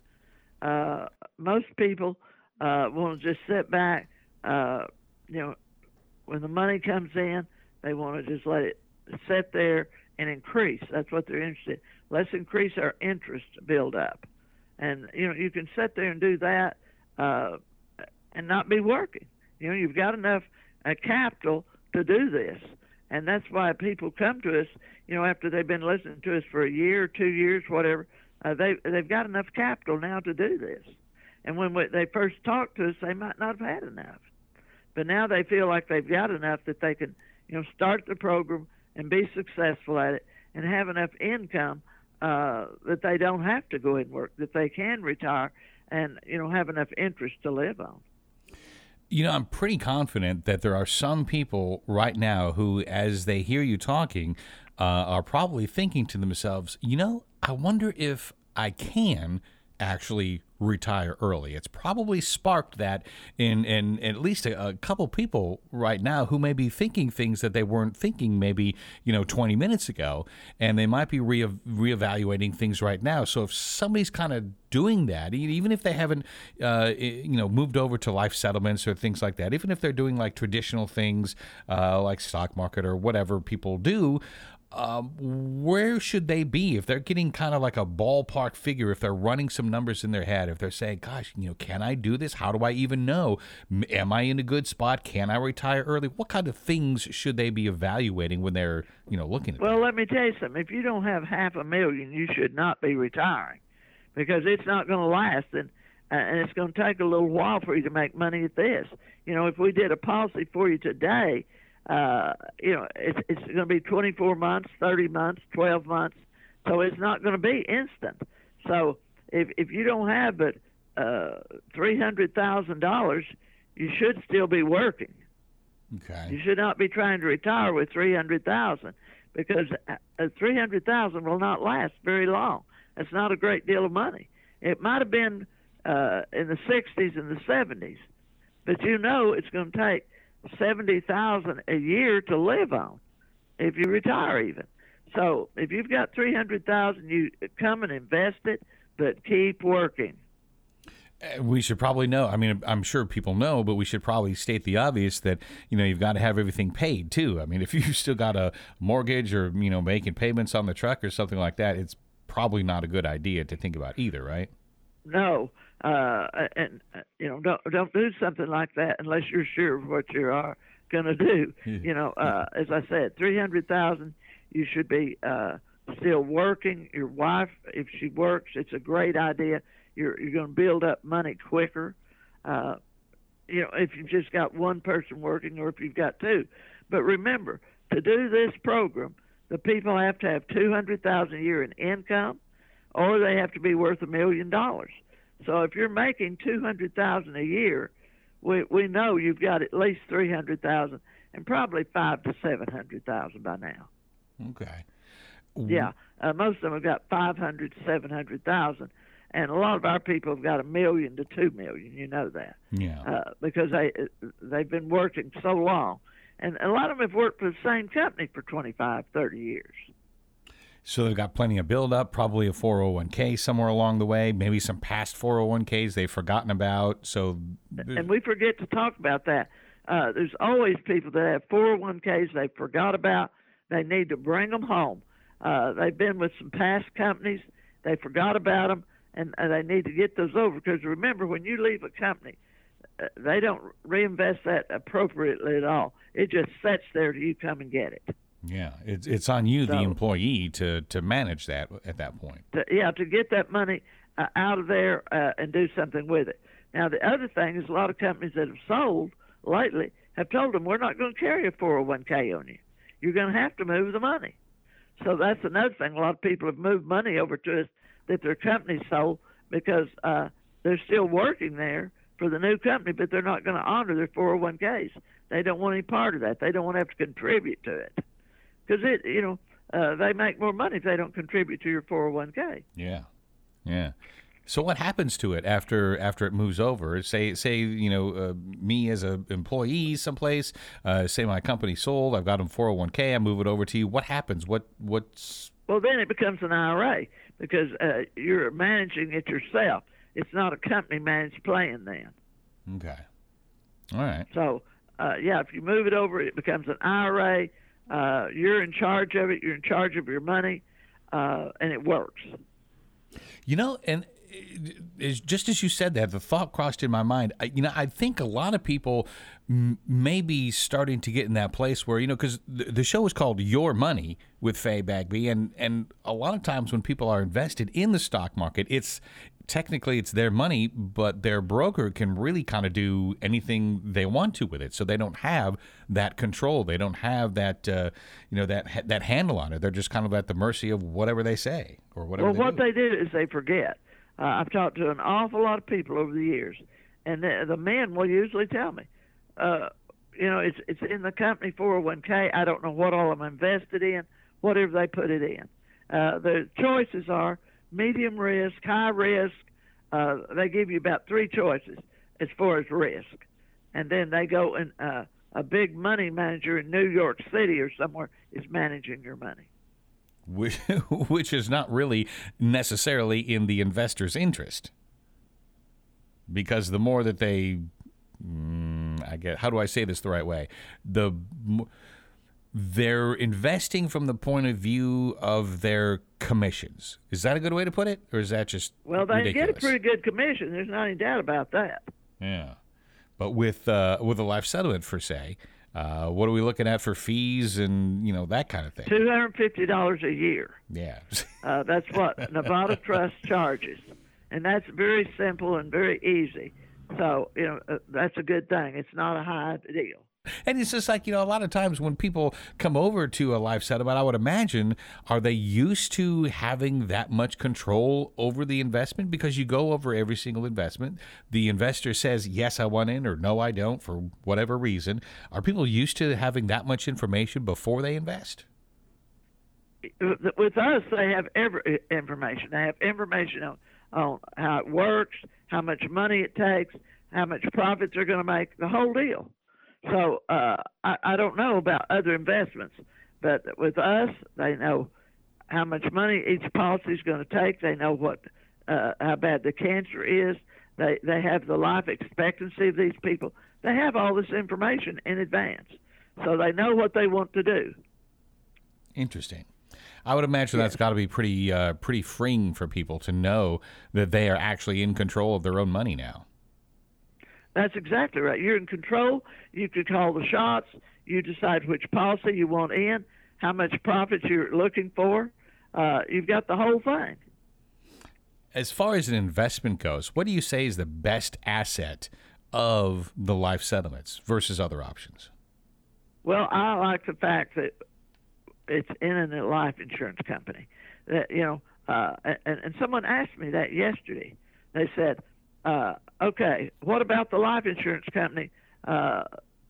Speaker 3: Uh, most people uh, want to just sit back. Uh, you know, when the money comes in, they want to just let it sit there and increase. That's what they're interested in. Let's increase our interest build up. And, you know, you can sit there and do that uh, and not be working. You know, you've got enough uh, capital to do this. And that's why people come to us, you know, after they've been listening to us for a year, two years, whatever, uh, they, they've got enough capital now to do this. And when we, they first talked to us, they might not have had enough. But now they feel like they've got enough that they can, you know, start the program and be successful at it and have enough income uh, that they don't have to go and work, that they can retire and, you know, have enough interest to live on.
Speaker 4: You know, I'm pretty confident that there are some people right now who, as they hear you talking, uh, are probably thinking to themselves, you know, I wonder if I can actually retire early. It's probably sparked that in, in at least a, a couple people right now who may be thinking things that they weren't thinking maybe, you know, twenty minutes ago, and they might be re- reevaluating things right now. So if somebody's kind of doing that, even if they haven't, uh, you know, moved over to life settlements or things like that, even if they're doing like traditional things uh, like stock market or whatever people do, Um, where should they be if they're getting kind of like a ballpark figure, if they're running some numbers in their head, if they're saying, gosh, you know, can I do this? How do I even know? M- Am I in a good spot? Can I retire early? What kind of things should they be evaluating when they're, you know, looking at
Speaker 3: Well,
Speaker 4: that?
Speaker 3: let me tell you something. If you don't have half a million, you should not be retiring because it's not going to last, and, and it's going to take a little while for you to make money at this. You know, if we did a policy for you today, Uh, you know, it's, it's going to be twenty-four months, thirty months, twelve months, so it's not going to be instant. So if if you don't have but uh, three hundred thousand dollars, you should still be working.
Speaker 4: Okay.
Speaker 3: You should not be trying to retire with three hundred thousand because uh, three hundred thousand will not last very long. That's not a great deal of money. It might have been uh, in the sixties and the seventies, but you know it's going to take seventy thousand a year to live on if you retire even. So if you've got three hundred thousand, you come and invest it, but keep working.
Speaker 4: We should probably know. I mean, I'm sure people know, but we should probably state the obvious that, you know, you've got to have everything paid too. I mean, if you've still got a mortgage or, you know, making payments on the truck or something like that, it's probably not a good idea to think about either, right?
Speaker 3: No, uh, and uh, you know, don't don't do something like that unless you're sure of what you are going to do. You know, uh, as I said, three hundred thousand. You should be uh, still working. Your wife, if she works, it's a great idea. You're you're going to build up money quicker. Uh, you know, if you've just got one person working, or if you've got two. But remember, to do this program, the people have to have two hundred thousand a year in income, or they have to be worth a million dollars. So if you're making two hundred thousand a year, we we know you've got at least three hundred thousand, and probably five to seven hundred thousand by now.
Speaker 4: Okay.
Speaker 3: Yeah, uh, most of them have got five hundred, seven hundred thousand, and a lot of our people have got a million to two million. You know that,
Speaker 4: Yeah.
Speaker 3: uh, because they they've been working so long, and a lot of them have worked for the same company for twenty-five, thirty years.
Speaker 4: So they've got plenty of build-up, probably a four oh one k somewhere along the way, maybe some past four oh one k's they've forgotten about. So,
Speaker 3: And we forget to talk about that. Uh, there's always people that have four oh one k's they forgot about. They need to bring them home. Uh, they've been with some past companies. They forgot about them, and uh, they need to get those over. Because remember, when you leave a company, uh, they don't reinvest that appropriately at all. It just sits there till you come and get it.
Speaker 4: yeah, it's it's on you, the
Speaker 3: So-
Speaker 4: employee, to to manage that at that point.
Speaker 3: To, yeah, to get that money uh, out of there uh, and do something with it. Now, the other thing is a lot of companies that have sold lately have told them, we're not going to carry a four oh one k on you. You're going to have to move the money. So that's another thing. A lot of people have moved money over to us that their company sold because uh, they're still working there for the new company, but they're not going to honor their four oh one k's. They don't want any part of that. They don't want to have to contribute to it. Because, it, you know, uh, they make more money if they don't contribute to your four oh one k.
Speaker 4: Yeah, yeah. So what happens to it after after it moves over? Say say you know uh, me as a employee someplace. Uh, say my company sold. I've got them four oh one k. I move it over to you. What happens? What what's
Speaker 3: Well, then it becomes an I R A because uh, you're managing it yourself. It's not a company-managed plan then.
Speaker 4: okay? All right.
Speaker 3: So, uh, yeah, if you move it over, it becomes an I R A. Uh, you're in charge of it. You're in charge of your money, uh, and it works.
Speaker 4: You know, and it's just as you said that, the thought crossed in my mind. I, you know, I think a lot of people m- may be starting to get in that place where, you know, because the, the show is called Your Money with Faye Bagby, and and a lot of times when people are invested in the stock market, it's technically it's their money, but their broker can really kind of do anything they want to with it. So they don't have that control. They don't have that, uh, you know, that that handle on it. They're just kind of at the mercy of whatever they say or whatever.
Speaker 3: Well,
Speaker 4: they
Speaker 3: what
Speaker 4: do.
Speaker 3: they do is they forget. Uh, I've talked to an awful lot of people over the years, and the, the men will usually tell me, uh, you know, it's it's in the company four oh one k. I don't know what all I'm invested in, whatever they put it in. Uh, the choices are medium risk, high risk. Uh, they give you about three choices as far as risk, and then they go and uh, a big money manager in New York City or somewhere is managing your money.
Speaker 4: Which, which is not really necessarily in the investor's interest, because the more that they, mm, I get, how do I say this the right way? The they're investing from the point of view of their commissions. Is that a good way to put it, or is that just
Speaker 3: Well, they
Speaker 4: ridiculous?
Speaker 3: get a pretty good commission. There's not any doubt about that.
Speaker 4: Yeah, but with uh, with a life settlement, for say, uh, what are we looking at for fees and you know that kind of thing?
Speaker 3: two hundred fifty dollars a year.
Speaker 4: Yeah,
Speaker 3: Uh, that's what Nevada Trust charges, and that's very simple and very easy. So you know uh, that's a good thing. It's not a high deal.
Speaker 4: and it's just like you know a lot of times when people come over to a life settlement, I would imagine, are they used to having that much control over the investment? Because you go over every single investment, the investor says yes, I want in, or no, I don't, for whatever reason. Are people used to having that much information before they invest?
Speaker 3: With us, they have every information. They have information on, on how it works, how much money it takes, how much profits they're going to make, the whole deal. So uh, I, I don't know about other investments, but with us, they know how much money each policy is going to take. They know what uh, how bad the cancer is. They they have the life expectancy of these people. They have all this information in advance, so they know what they want to do.
Speaker 4: Interesting. I would imagine that's got to be pretty uh, pretty freeing for people to know that they are actually in control of their own money now.
Speaker 3: That's exactly right. You're in control. You can call the shots. You decide which policy you want in, how much profit you're looking for. Uh, you've got the whole thing.
Speaker 4: As far as an investment goes, what do you say is the best asset of the life settlements versus other options?
Speaker 3: Well, I like the fact that it's in a life insurance company. That you know, uh, and, and someone asked me that yesterday. They said, uh, "Okay, what about the life insurance company uh,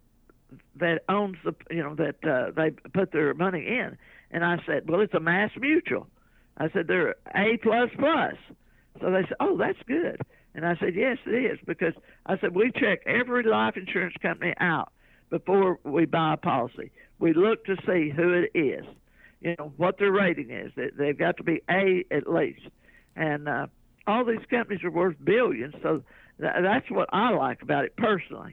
Speaker 3: that owns the, you know, that uh, they put their money in?" And I said, "Well, it's a Mass Mutual." I said, "They're A plus plus." So they said, "Oh, that's good." And I said, "Yes, it is," because I said we check every life insurance company out before we buy a policy. We look to see who it is, you know, what their rating is. They, they've got to be A at least. And uh, all these companies are worth billions, so th- that's what I like about it personally.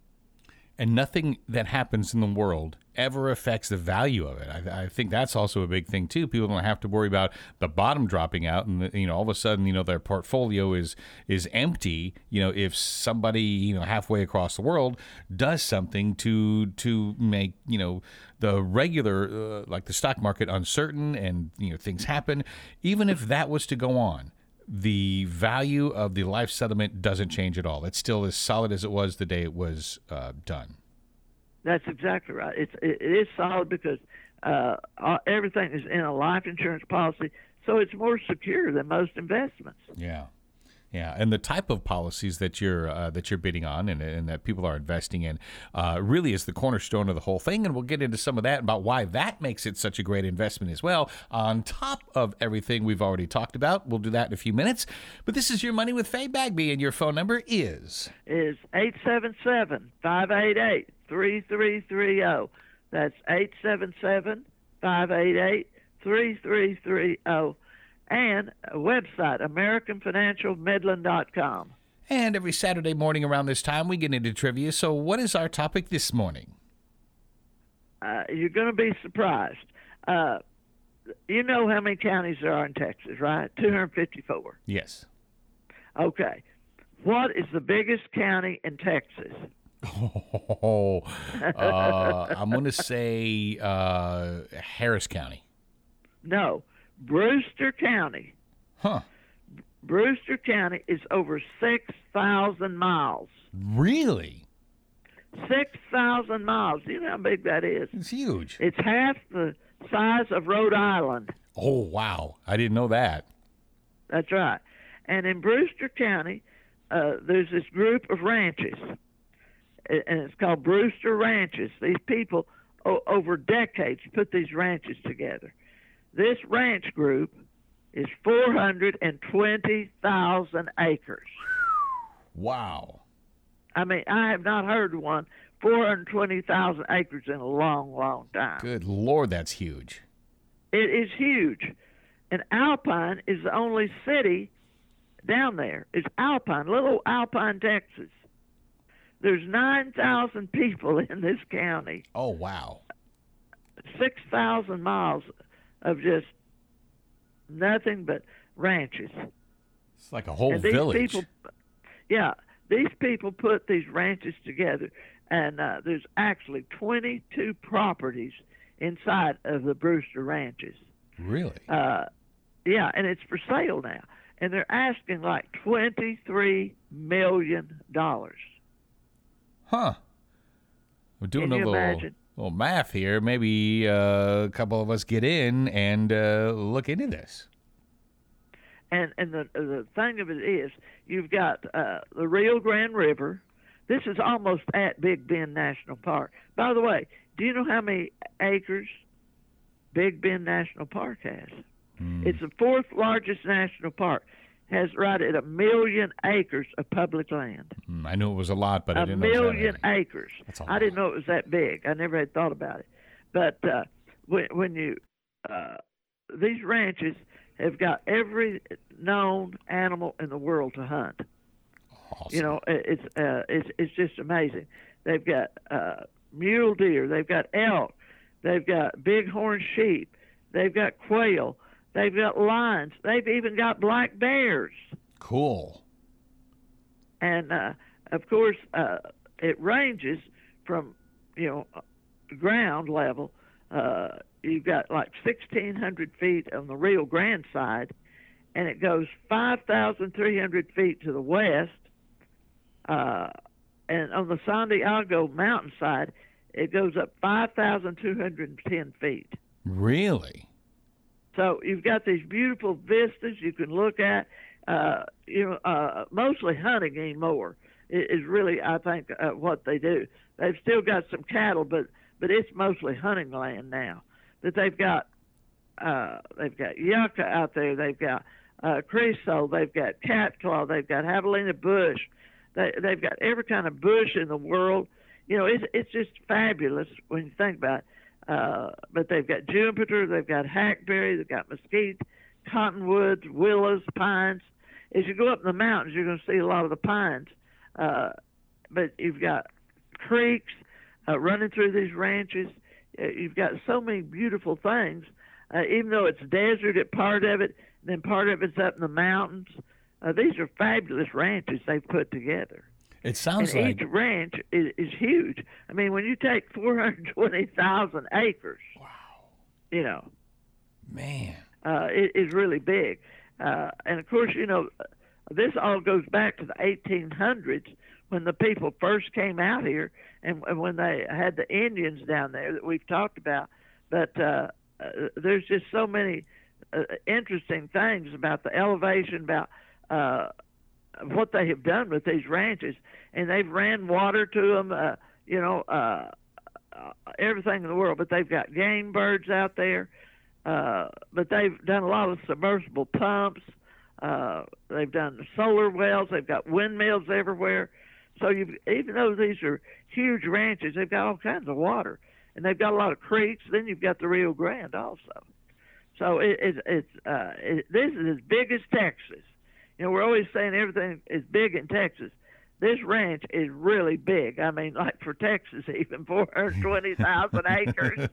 Speaker 4: And nothing that happens in the world ever affects the value of it. I, I think that's also a big thing too. People don't have to worry about the bottom dropping out, and you know, all of a sudden, you know, their portfolio is is empty. You know, if somebody you know halfway across the world does something to to make you know the regular uh, like the stock market uncertain, and you know things happen, even if that was to go on, the value of the life settlement doesn't change at all. It's still as solid as it was the day it was uh, done.
Speaker 3: That's exactly right. It's it, it is solid because uh, uh, everything is in a life insurance policy, so it's more secure than most investments.
Speaker 4: Yeah, yeah, and the type of policies that you're uh, that you're bidding on and, and that people are investing in uh, really is the cornerstone of the whole thing. And we'll get into some of that about why that makes it such a great investment as well. On top of everything we've already talked about, we'll do that in a few minutes. But this is Your Money with Faye Bagby, and your phone number is
Speaker 3: Is eight seven seven, five eight eight, three three three zero. That's eight seven seven, five eight eight, three three three zero. And a website, American Financial Midland dot com.
Speaker 4: And every Saturday morning around this time, we get into trivia. So what is our topic this morning?
Speaker 3: Uh, you're going to be surprised. Uh, you know how many counties there are in Texas, right? two hundred fifty-four.
Speaker 4: Yes.
Speaker 3: Okay. What is the biggest county in Texas?
Speaker 4: Oh, uh, I'm going to say uh, Harris County.
Speaker 3: No, Brewster County.
Speaker 4: Huh.
Speaker 3: Brewster County is over six thousand miles.
Speaker 4: Really?
Speaker 3: six thousand miles. Do you know how big that is?
Speaker 4: It's huge.
Speaker 3: It's half the size of Rhode Island.
Speaker 4: Oh, wow. I didn't know that.
Speaker 3: That's right. And in Brewster County, uh, there's this group of ranches, and it's called Brewster Ranches. These people, o- over decades, put these ranches together. This ranch group is four hundred twenty thousand acres.
Speaker 4: Wow.
Speaker 3: I mean, I have not heard of one four hundred twenty thousand acres in a long, long time.
Speaker 4: Good Lord, that's huge.
Speaker 3: It is huge. And Alpine is the only city down there. It's Alpine, little Alpine, Texas. There's nine thousand people in this county.
Speaker 4: Oh, wow.
Speaker 3: six thousand miles of just nothing but ranches.
Speaker 4: It's like a whole
Speaker 3: and these
Speaker 4: village.
Speaker 3: People, yeah, these people put these ranches together, and uh, there's actually twenty-two properties inside of the Brewster ranches.
Speaker 4: Really?
Speaker 3: Uh, yeah, and it's for sale now, and they're asking like twenty-three million dollars.
Speaker 4: Huh. We're doing
Speaker 3: Can
Speaker 4: a
Speaker 3: you
Speaker 4: little
Speaker 3: imagine?
Speaker 4: little math here. Maybe uh, a couple of us get in and uh, look into this.
Speaker 3: And and the the thing of it is, you've got uh, the Rio Grande River. This is almost at Big Bend National Park. By the way, do you know how many acres Big Bend National Park has?
Speaker 4: Mm.
Speaker 3: It's the fourth largest national park. Has right at a million acres of public land.
Speaker 4: Mm, I knew it was a lot, but I
Speaker 3: A
Speaker 4: didn't know it was that
Speaker 3: million
Speaker 4: many.
Speaker 3: acres.
Speaker 4: That's a
Speaker 3: I didn't
Speaker 4: lot.
Speaker 3: know it was that big. I never had thought about it. But uh, when, when you, uh, these ranches have got every known animal in the world to hunt.
Speaker 4: Awesome.
Speaker 3: You know, it- it's uh, it's it's just amazing. They've got uh, mule deer. They've got elk. They've got bighorn sheep. They've got quail. They've got lions. They've even got black bears.
Speaker 4: Cool.
Speaker 3: And uh, of course, uh, it ranges from you know ground level. Uh, you've got like sixteen hundred feet on the Rio Grande side, and it goes five thousand three hundred feet to the west. Uh, and on the Santiago mountainside, it goes up five thousand two hundred ten feet.
Speaker 4: Really?
Speaker 3: So you've got these beautiful vistas you can look at. Uh, you know, uh, mostly hunting anymore is really, I think, uh, what they do. They've still got some cattle, but but it's mostly hunting land now. That they've got, uh, they've got yucca out there. They've got uh, creosote. They've got catclaw. They've got javelina bush. They they've got every kind of bush in the world. You know, it's it's just fabulous when you think about it. Uh, but they've got juniper, they've got hackberry, they've got mesquite, cottonwoods, willows, pines. As you go up in the mountains, you're going to see a lot of the pines. Uh, but you've got creeks uh, running through these ranches. Uh, you've got so many beautiful things. Uh, even though it's desert at part of it, and then part of it's up in the mountains. Uh, these are fabulous ranches they've put together.
Speaker 4: It sounds
Speaker 3: and
Speaker 4: like
Speaker 3: each ranch is, is huge. I mean, when you take four hundred twenty thousand acres,
Speaker 4: wow,
Speaker 3: you know,
Speaker 4: man.
Speaker 3: uh, it is really big. Uh, and of course, you know, this all goes back to the eighteen hundreds when the people first came out here, and, and when they had the Indians down there that we've talked about. But uh, uh, there's just so many uh, interesting things about the elevation, about uh, what they have done with these ranches, and they've ran water to them, uh, you know, uh, uh, everything in the world. But they've got game birds out there. Uh, but they've done a lot of submersible pumps. Uh, they've done solar wells. They've got windmills everywhere. So you've, even though these are huge ranches, they've got all kinds of water, and they've got a lot of creeks. Then you've got the Rio Grande also. So it, it, it's uh, it, this is as big as Texas. You know, we're always saying everything is big in Texas. This ranch is really big. I mean, like for Texas, even four hundred twenty thousand acres.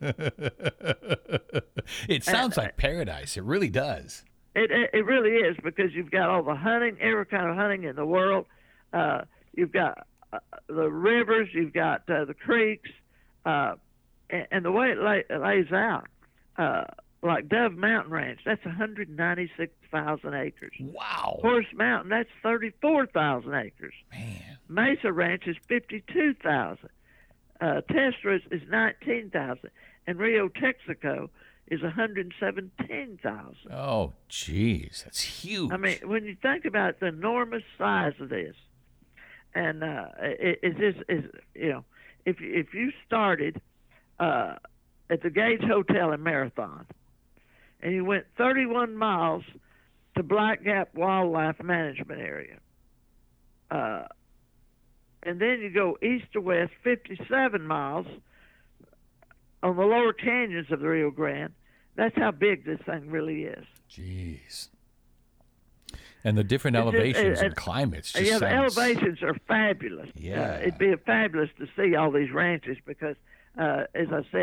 Speaker 4: It sounds like paradise. It really does.
Speaker 3: It, it it really is, because you've got all the hunting, every kind of hunting in the world. Uh, you've got uh, the rivers, you've got uh, the creeks, uh, and, and the way it, lay, it lays out, uh, like Dove Mountain Ranch, that's one hundred ninety-six thousand acres.
Speaker 4: Wow.
Speaker 3: Horse Mountain, that's thirty-four thousand acres.
Speaker 4: Man.
Speaker 3: Mesa Ranch is fifty-two thousand. Uh, Testra is nineteen thousand. And Rio Texaco is one hundred seventeen thousand.
Speaker 4: Oh, geez. That's huge.
Speaker 3: I mean, when you think about the enormous size of this, and uh, it, it's just, it's, you know, if, if you started uh, at the Gage Hotel in Marathon, and you went thirty-one miles to Black Gap Wildlife Management Area, uh, and then you go east to west fifty-seven miles on the lower canyons of the Rio Grande, that's how big this thing really is.
Speaker 4: Jeez. And the different
Speaker 3: It's just-
Speaker 4: elevations
Speaker 3: uh,
Speaker 4: and climates just
Speaker 3: yeah, the
Speaker 4: sounds...
Speaker 3: elevations are fabulous.
Speaker 4: Yeah.
Speaker 3: Uh, it'd be fabulous to see all these ranches because, uh, as I said,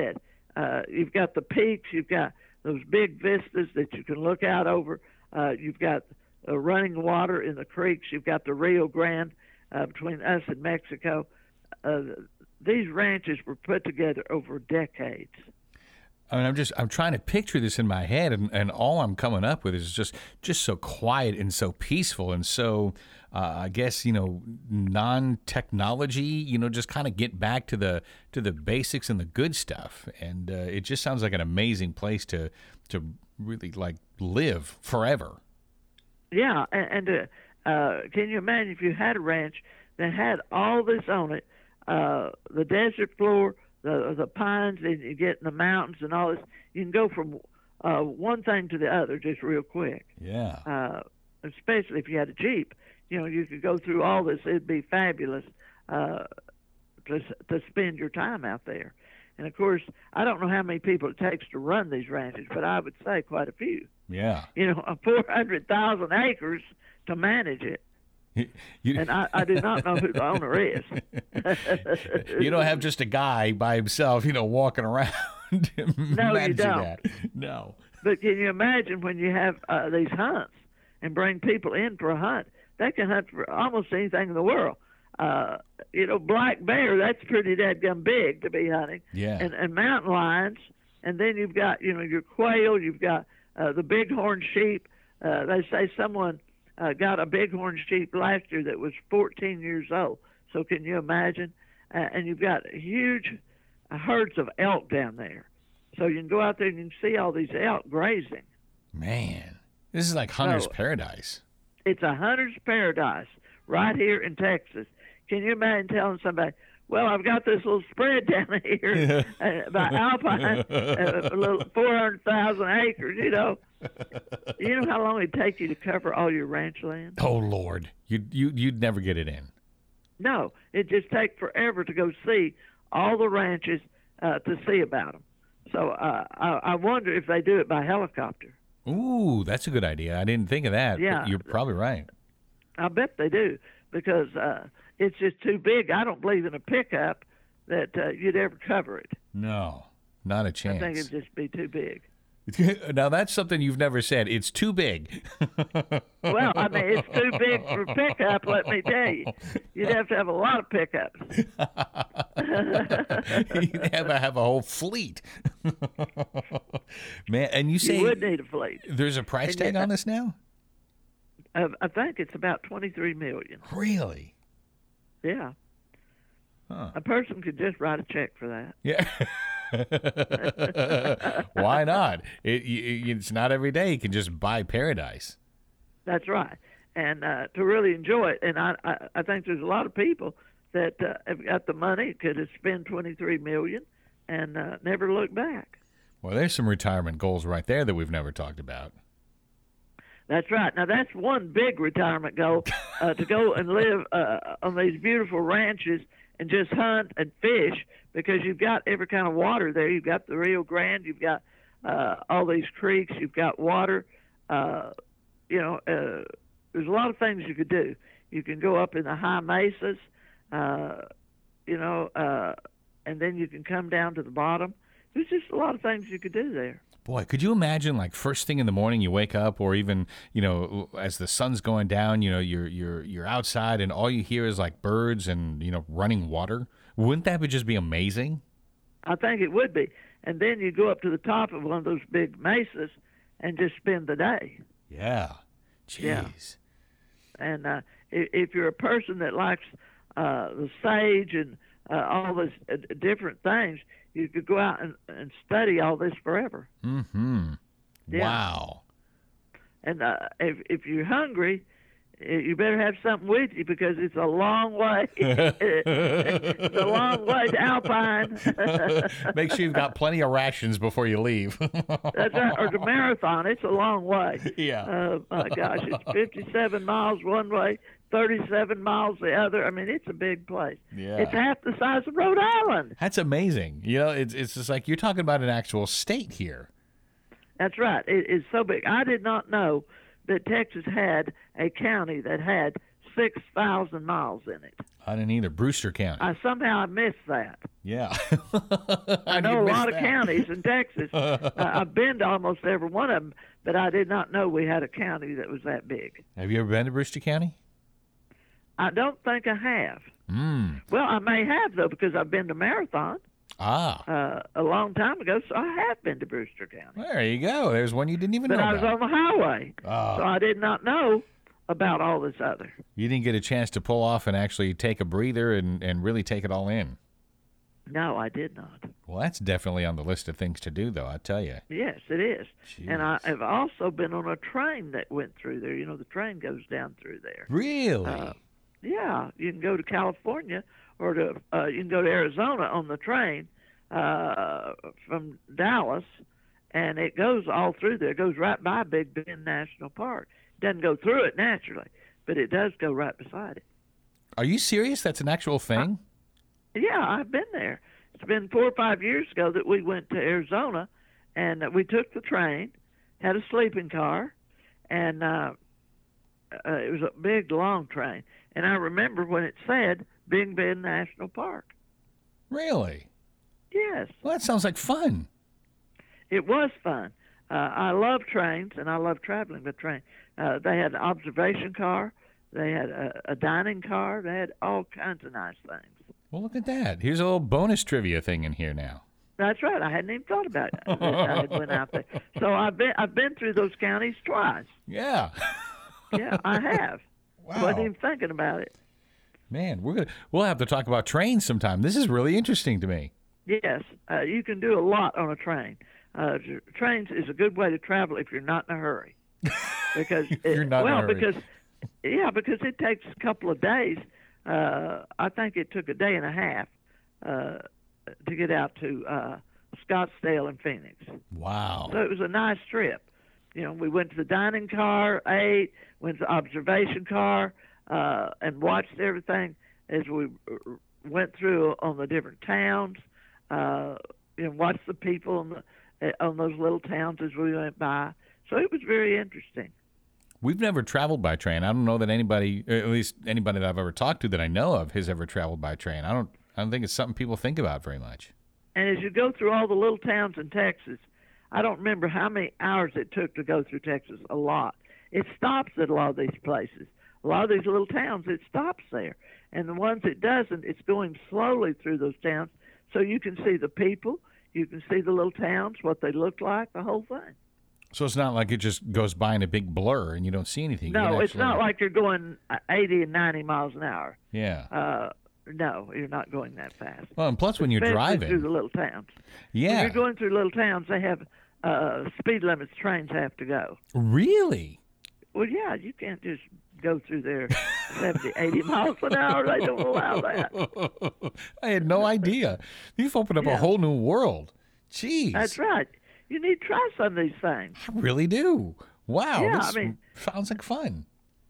Speaker 3: uh, you've got the peaks, you've got those big vistas that you can look out over. Uh, you've got uh, running water in the creeks. You've got the Rio Grande uh, between us and Mexico. Uh, these ranches were put together over decades.
Speaker 4: I mean, I'm just I'm trying to picture this in my head, and, and all I'm coming up with is just just so quiet and so peaceful and so uh, I guess you know non-technology. You know, just kind of get back to the to the basics and the good stuff. And uh, it just sounds like an amazing place to to really like live forever.
Speaker 3: Yeah, and, and uh, uh, can you imagine if you had a ranch that had all this on it, uh, the desert floor, the the pines, and you get in the mountains and all this. You can go from uh, one thing to the other just real quick.
Speaker 4: Yeah.
Speaker 3: Uh, especially if you had a Jeep, you know, you could go through all this. It'd be fabulous uh, to to spend your time out there. And of course, I don't know how many people it takes to run these ranches, but I would say quite a few.
Speaker 4: Yeah.
Speaker 3: You know, four hundred thousand acres to manage it.
Speaker 4: You,
Speaker 3: and I, I do not know who the owner is.
Speaker 4: You don't have just a guy by himself, you know, walking around
Speaker 3: no,
Speaker 4: managing
Speaker 3: you don't.
Speaker 4: that. No.
Speaker 3: But can you imagine when you have uh, these hunts and bring people in for a hunt? They can hunt for almost anything in the world. Uh, you know, black bear, that's pretty dadgum big to be hunting.
Speaker 4: Yeah.
Speaker 3: And, and mountain lions. And then you've got, you know, your quail. You've got uh, the bighorn sheep. Uh, they say someone uh, got a bighorn sheep last year that was fourteen years old. So can you imagine? Uh, and you've got huge herds of elk down there. So you can go out there and you can see all these elk grazing.
Speaker 4: Man, this is like hunter's
Speaker 3: So,
Speaker 4: paradise.
Speaker 3: It's a hunter's paradise right here in Texas. Can you imagine telling somebody, well, I've got this little spread down here uh, by Alpine, uh, a little four hundred thousand acres, you know. You know how long it'd take you to cover all your ranch land?
Speaker 4: Oh, Lord. You'd, you, you'd never get it in.
Speaker 3: No, it'd just take forever to go see all the ranches uh, to see about them. So uh, I, I wonder if they do it by helicopter.
Speaker 4: Ooh, that's a good idea. I didn't think of that. But
Speaker 3: Yeah.
Speaker 4: you're probably right.
Speaker 3: I bet they do because uh, it's just too big. I don't believe in a pickup that uh, you'd ever cover it.
Speaker 4: No, not a
Speaker 3: I
Speaker 4: chance.
Speaker 3: think it'd just be too big.
Speaker 4: Now, that's something you've never said. It's too big.
Speaker 3: Well, I mean, it's too big for pickup, let me tell you. You'd have to have a lot of pickups.
Speaker 4: You'd have to have a whole fleet. Man, and you say
Speaker 3: You would need a fleet.
Speaker 4: there's a price
Speaker 3: And
Speaker 4: tag
Speaker 3: yet-
Speaker 4: on this now?
Speaker 3: Uh, I think it's about twenty-three million dollars.
Speaker 4: Really?
Speaker 3: Yeah.
Speaker 4: Huh.
Speaker 3: A person could just write a check for that.
Speaker 4: Yeah. Why not? It, you, it's not every day you can just buy paradise.
Speaker 3: That's right. And uh, to really enjoy it. And I, I, I think there's a lot of people that uh, have got the money, could have spent twenty-three million dollars and uh, never look back.
Speaker 4: Well, there's some retirement goals right there that we've never talked about.
Speaker 3: That's right. Now, that's one big retirement goal, uh, to go and live uh, on these beautiful ranches and just hunt and fish, because you've got every kind of water there. You've got the Rio Grande. You've got uh, all these creeks. You've got water. Uh, you know, uh, there's a lot of things you could do. You can go up in the high mesas, uh, you know, uh, and then you can come down to the bottom. There's just a lot of things you could do there.
Speaker 4: Boy, could you imagine, like, first thing in the morning you wake up, or even, you know, as the sun's going down, you know, you're you're you're outside and all you hear is like birds and, you know, running water. Wouldn't that be just be amazing?
Speaker 3: I think it would be. And then you go up to the top of one of those big mesas and just spend the day.
Speaker 4: Yeah. Jeez.
Speaker 3: Yeah. And uh, if, if you're a person that likes uh, the sage and uh, all these uh, different things, you could go out and, and study all this forever.
Speaker 4: Mm-hmm.
Speaker 3: Yeah.
Speaker 4: Wow.
Speaker 3: And uh, if if you're hungry, uh, you better have something with you, because it's a long way. It's a long way to Alpine.
Speaker 4: Make sure you've got plenty of rations before you leave.
Speaker 3: That's right. Or the marathon. It's a long way.
Speaker 4: Yeah.
Speaker 3: Uh, my gosh, it's fifty-seven miles one way, thirty-seven miles the other. I mean, it's a big place.
Speaker 4: Yeah.
Speaker 3: It's half the size of Rhode Island.
Speaker 4: That's amazing. You know, it's it's just like you're talking about an actual state here.
Speaker 3: That's right. It, it's so big. I did not know that Texas had a county that had six thousand miles in it.
Speaker 4: I didn't either. Brewster County.
Speaker 3: I somehow I missed that.
Speaker 4: Yeah.
Speaker 3: I know a lot of counties in Texas. uh, I've been to almost every one of them, but I did not know we had a county that was that big.
Speaker 4: Have you ever been to Brewster County?
Speaker 3: I don't think I have.
Speaker 4: Mm.
Speaker 3: Well, I may have, though, because I've been to Marathon
Speaker 4: Ah.
Speaker 3: uh, a long time ago, so I have been to Brewster County.
Speaker 4: There you go. There's one you didn't even
Speaker 3: But
Speaker 4: know
Speaker 3: I was
Speaker 4: about.
Speaker 3: on the highway,
Speaker 4: Oh.
Speaker 3: so I did not know about all this other.
Speaker 4: You didn't get a chance to pull off and actually take a breather and, and really take it all in.
Speaker 3: No, I did not.
Speaker 4: Well, that's definitely on the list of things to do, though, I tell you.
Speaker 3: Yes, it is.
Speaker 4: Jeez.
Speaker 3: And I have also been on a train that went through there. You know, the train goes down through there.
Speaker 4: Really?
Speaker 3: Uh, yeah, you can go to California or to uh, you can go to Arizona on the train uh, from Dallas, and it goes all through there. It goes right by Big Bend National Park. It doesn't go through it naturally, but it does go right beside it.
Speaker 4: Are you serious? That's an actual thing?
Speaker 3: Yeah, I've been there. It's been four or five years ago that we went to Arizona, and uh, we took the train, had a sleeping car, and uh, uh, it was a big, long train. And I remember when it said Big Bend National Park.
Speaker 4: Really?
Speaker 3: Yes,
Speaker 4: Well, that sounds like fun.
Speaker 3: it was fun. Uh, I love trains, and I love traveling with trains. Uh, they had an observation car. They had a, a dining car. They had all kinds of nice things.
Speaker 4: Well, look at that. Here's a little bonus trivia thing in here now.
Speaker 3: That's right. I hadn't even thought about it. I had went out there. So I've been I've been through those counties twice.
Speaker 4: Yeah.
Speaker 3: Yeah, I have.
Speaker 4: Wow.
Speaker 3: Wasn't even thinking about it.
Speaker 4: Man, we're gonna we'll have to talk about trains sometime. This is really interesting to me.
Speaker 3: Yes, uh, you can do a lot on a train. Uh, tr- trains is a good way to travel if you're not in a hurry. Because
Speaker 4: If you're
Speaker 3: it,
Speaker 4: not in a
Speaker 3: well,
Speaker 4: hurry.
Speaker 3: because yeah, because it takes a couple of days. Uh, I think it took a day and a half uh, to get out to uh, Scottsdale and Phoenix.
Speaker 4: Wow.
Speaker 3: So it was a nice trip. You know, we went to the dining car, ate, went to the observation car, uh, and watched everything as we uh, went through on the different towns. Uh, you know, watched the people on the uh, on those little towns as we went by. So it was very interesting.
Speaker 4: We've never traveled by train. I don't know that anybody, or at least anybody that I've ever talked to that I know of, has ever traveled by train. I don't. I don't think it's something people think about very much.
Speaker 3: And as you go through all the little towns in Texas, I don't remember how many hours it took to go through Texas. A lot. It stops at a lot of these places. A lot of these little towns, it stops there. And the ones it doesn't, it's going slowly through those towns so you can see the people, you can see the little towns, what they look like, the whole thing.
Speaker 4: So it's not like it just goes by in a big blur and you don't see anything. You
Speaker 3: No,
Speaker 4: can
Speaker 3: it's not
Speaker 4: actually-
Speaker 3: like you're going eighty and ninety miles an hour.
Speaker 4: Yeah.
Speaker 3: Uh, no, you're not going that fast.
Speaker 4: Well, and plus when you're
Speaker 3: Especially
Speaker 4: driving,
Speaker 3: through the little towns. When
Speaker 4: yeah.
Speaker 3: you're going through little towns, they have uh, speed limits trains have to go.
Speaker 4: Really?
Speaker 3: Well, yeah, you can't just go through there seventy, eighty miles an hour. They don't allow that.
Speaker 4: I had no idea. You've opened up a
Speaker 3: Yeah.
Speaker 4: whole new world. Jeez.
Speaker 3: That's right. You need to try some of these things.
Speaker 4: I really do. Wow.
Speaker 3: Yeah,
Speaker 4: this
Speaker 3: I mean-
Speaker 4: sounds like fun.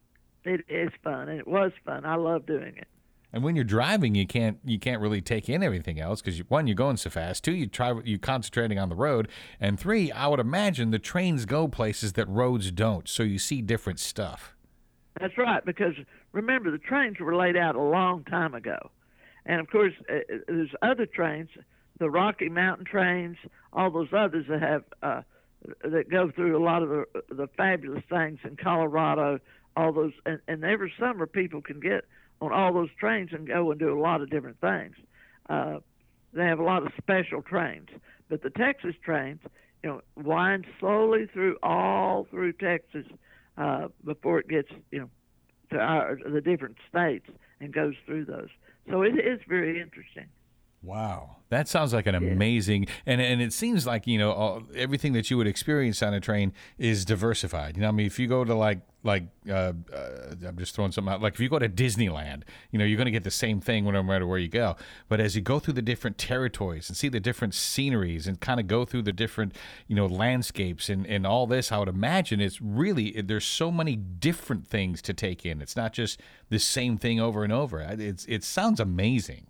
Speaker 3: It is fun, and it was fun. I love doing it.
Speaker 4: And when you're driving, you can't you can't really take in everything else because you, one, you're going so fast. Two, you try you concentrating on the road, and three, I would imagine the trains go places that roads don't, so you see different stuff.
Speaker 3: That's right, because remember, the trains were laid out a long time ago. And, of course, uh, there's other trains, the Rocky Mountain trains, all those others that have uh, that go through a lot of the, the fabulous things in Colorado, all those, and, and every summer people can get on all those trains and go and do a lot of different things. Uh, they have a lot of special trains. But the Texas trains, you know, wind slowly through all through Texas uh, before it gets, you know, to our, the different states and goes through those. So it is very interesting.
Speaker 4: Wow, that sounds like an amazing, and and it seems like, you know, all, everything that you would experience on a train is diversified. You know, I mean, if you go to like like uh, uh, I'm just throwing something out. Like if you go to Disneyland, you know, you're going to get the same thing no matter where you go. But as you go through the different territories and see the different sceneries and kind of go through the different, you know, landscapes and and all this, I would imagine it's really, there's so many different things to take in. It's not just the same thing over and over. It's it sounds amazing.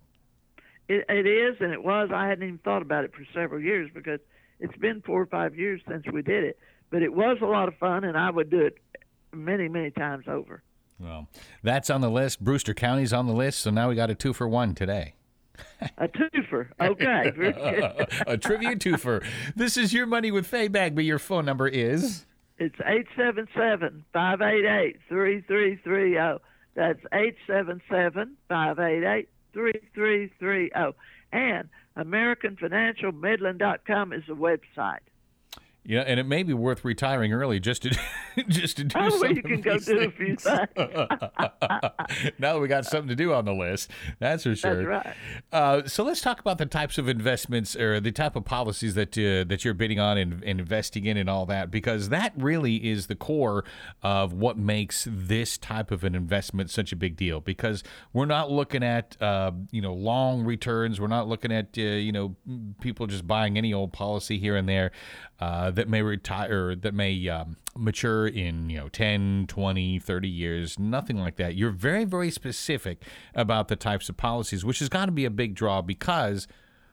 Speaker 3: It, it is, and it was. I hadn't even thought about it for several years because it's been four or five years since we did it. But it was a lot of fun, and I would do it many, many times over.
Speaker 4: Well, that's on the list. Brewster County's on the list, so now we got a two for one today.
Speaker 3: A twofer. Okay.
Speaker 4: A trivia twofer. This is Your Money with Faye Bagby. Your phone number is?
Speaker 3: It's eight seven seven, five eight eight, three three three zero. That's eight seven seven, five eight eight, three three three zero. And American Financial Midland dot com is the website.
Speaker 4: Yeah, and it may be worth retiring early just to just to do
Speaker 3: oh,
Speaker 4: some
Speaker 3: you can
Speaker 4: of
Speaker 3: go
Speaker 4: these
Speaker 3: do
Speaker 4: things.
Speaker 3: a few things.
Speaker 4: Now that we got something to do on the list, that's for sure.
Speaker 3: That's right.
Speaker 4: Uh, so let's talk about the types of investments or the type of policies that uh, that you're bidding on and, and investing in and all that, because that really is the core of what makes this type of an investment such a big deal. Because we're not looking at uh, you know long returns. We're not looking at uh, you know people just buying any old policy here and there. Uh, that may retire, that may um, mature in, you know, ten, twenty, thirty years, nothing like that. You're very, very specific about the types of policies, which has got to be a big draw because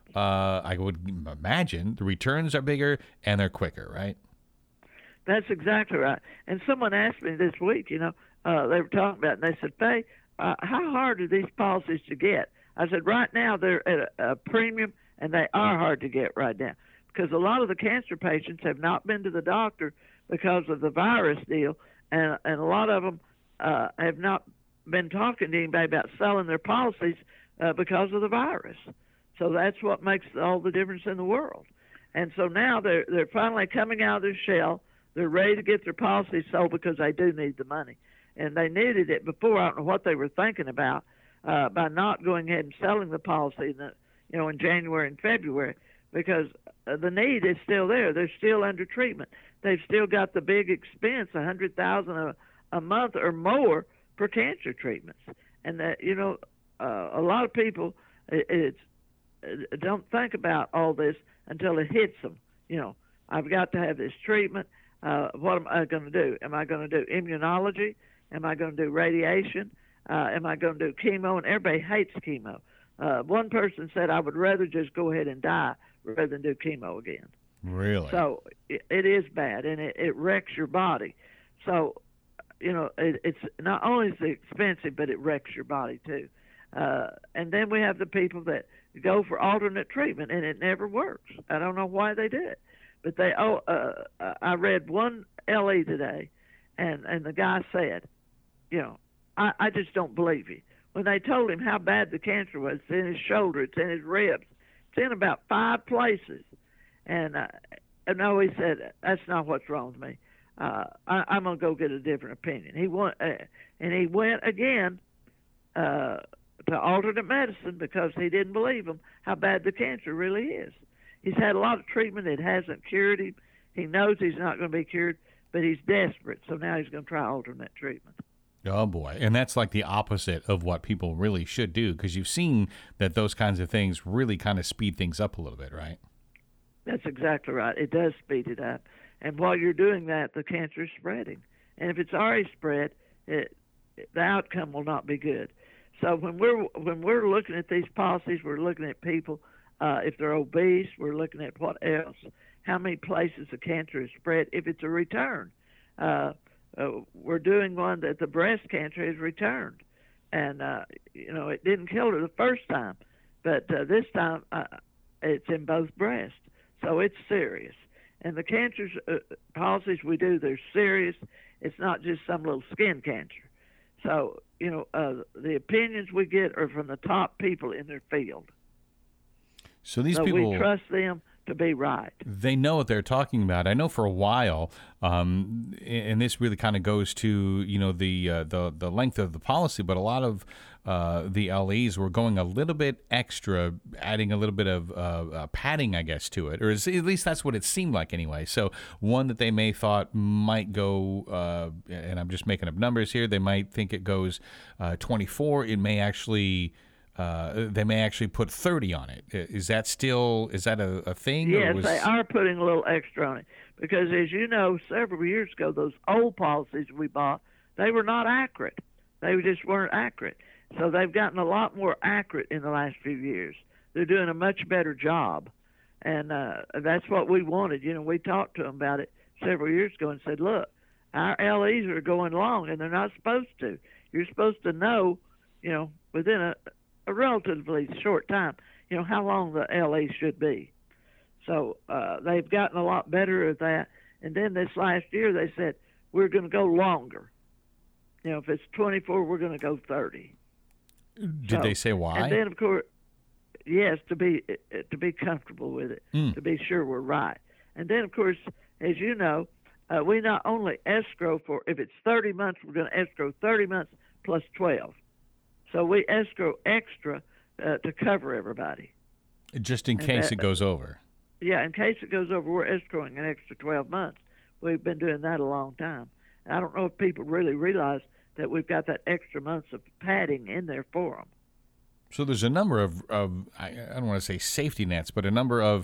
Speaker 4: uh, I would imagine the returns are bigger and they're quicker, right?
Speaker 3: That's exactly right. And someone asked me this week, you know, uh, they were talking about it, and they said, Faye, uh, how hard are these policies to get? I said, right now they're at a, a premium, and they are hard to get right now. Because a lot of the cancer patients have not been to the doctor because of the virus deal, and, and a lot of them uh, have not been talking to anybody about selling their policies uh, because of the virus. So that's what makes all the difference in the world. And so now they're they're finally coming out of their shell. They're ready to get their policies sold because they do need the money, and they needed it before. I don't know what they were thinking about uh, by not going ahead and selling the policy, in the, you know, in January and February, because the need is still there. They're still under treatment. They've still got the big expense, a hundred thousand a a month or more for cancer treatments. And that, you know, uh, a lot of people it, it's it, don't think about all this until it hits them. You know, I've got to have this treatment. Uh, what am I going to do? Am I going to do immunology? Am I going to do radiation? Uh, am I going to do chemo? And everybody hates chemo. Uh, one person said, I would rather just go ahead and die rather than do chemo again.
Speaker 4: Really?
Speaker 3: So it, it is bad, and it, it wrecks your body. So, you know, it, it's not only is it expensive, but it wrecks your body too. Uh, and then we have the people that go for alternate treatment, and it never works. I don't know why they do it. But they, oh, uh, I read one L E today, and, and the guy said, you know, I, I just don't believe you. When they told him how bad the cancer was, it's in his shoulder, it's in his ribs, it's in about five places. And uh, no, he said, that's not what's wrong with me. Uh, I, I'm going to go get a different opinion. He went, uh, and he went again uh, to alternate medicine because he didn't believe him how bad the cancer really is. He's had a lot of treatment. It hasn't cured him. He knows he's not going to be cured, but he's desperate. So now he's going to try alternate treatment.
Speaker 4: Oh, boy. And that's like the opposite of what people really should do, because you've seen that those kinds of things really kind of speed things up a little bit, right?
Speaker 3: That's exactly right. It does speed it up. And while you're doing that, the cancer is spreading. And if it's already spread, it, the outcome will not be good. So when we're when we're looking at these policies, we're looking at people. Uh, if they're obese, we're looking at what else, how many places the cancer is spread, if it's a return. Uh, uh, we're doing one that the breast cancer has returned. And, uh, you know, it didn't kill her the first time, but uh, this time uh, it's in both breasts. So it's serious. And the cancers uh, policies we do, they're serious. It's not just some little skin cancer. So, you know, uh, the opinions we get are from the top people in their field.
Speaker 4: So these
Speaker 3: so
Speaker 4: people,
Speaker 3: we trust them to be right.
Speaker 4: They know what they're talking about. I know for a while, um, and this really kind of goes to, you know, the uh, the the length of the policy, but a lot of uh, the L Es were going a little bit extra, adding a little bit of uh, uh, padding, I guess, to it, or at least that's what it seemed like anyway. So one that they may thought might go, uh, and I'm just making up numbers here, they might think it goes uh, twenty-four. It may actually. Uh, they may actually put thirty on it. Is that still, is that a, a thing?
Speaker 3: Yes,
Speaker 4: or was...
Speaker 3: they are putting a little extra on it. Because as you know, several years ago, those old policies we bought, they were not accurate. They just weren't accurate. So they've gotten a lot more accurate in the last few years. They're doing a much better job. And uh, that's what we wanted. You know, we talked to them about it several years ago and said, look, our L Es are going long, and they're not supposed to. You're supposed to know, you know, within a, a relatively short time, you know, how long the L E should be. So uh, they've gotten a lot better at that. And then this last year they said, we're going to go longer. You know, if it's twenty-four, we're going to go thirty.
Speaker 4: Did
Speaker 3: So,
Speaker 4: they say why?
Speaker 3: And then, of course, yes, to be to be comfortable with it,
Speaker 4: Mm.
Speaker 3: to be sure we're right. And then, of course, as you know, uh, we not only escrow for, if it's thirty months, we're going to escrow thirty months plus twelve. So we escrow extra uh, to cover everybody.
Speaker 4: Just in
Speaker 3: and
Speaker 4: case
Speaker 3: that-
Speaker 4: it goes over.
Speaker 3: Yeah, in case it goes over, we're escrowing an extra twelve months. We've been doing that a long time. And I don't know if people really realize that we've got that extra months of padding in there for them.
Speaker 4: So there's a number of, of I, I don't want to say safety nets, but a number of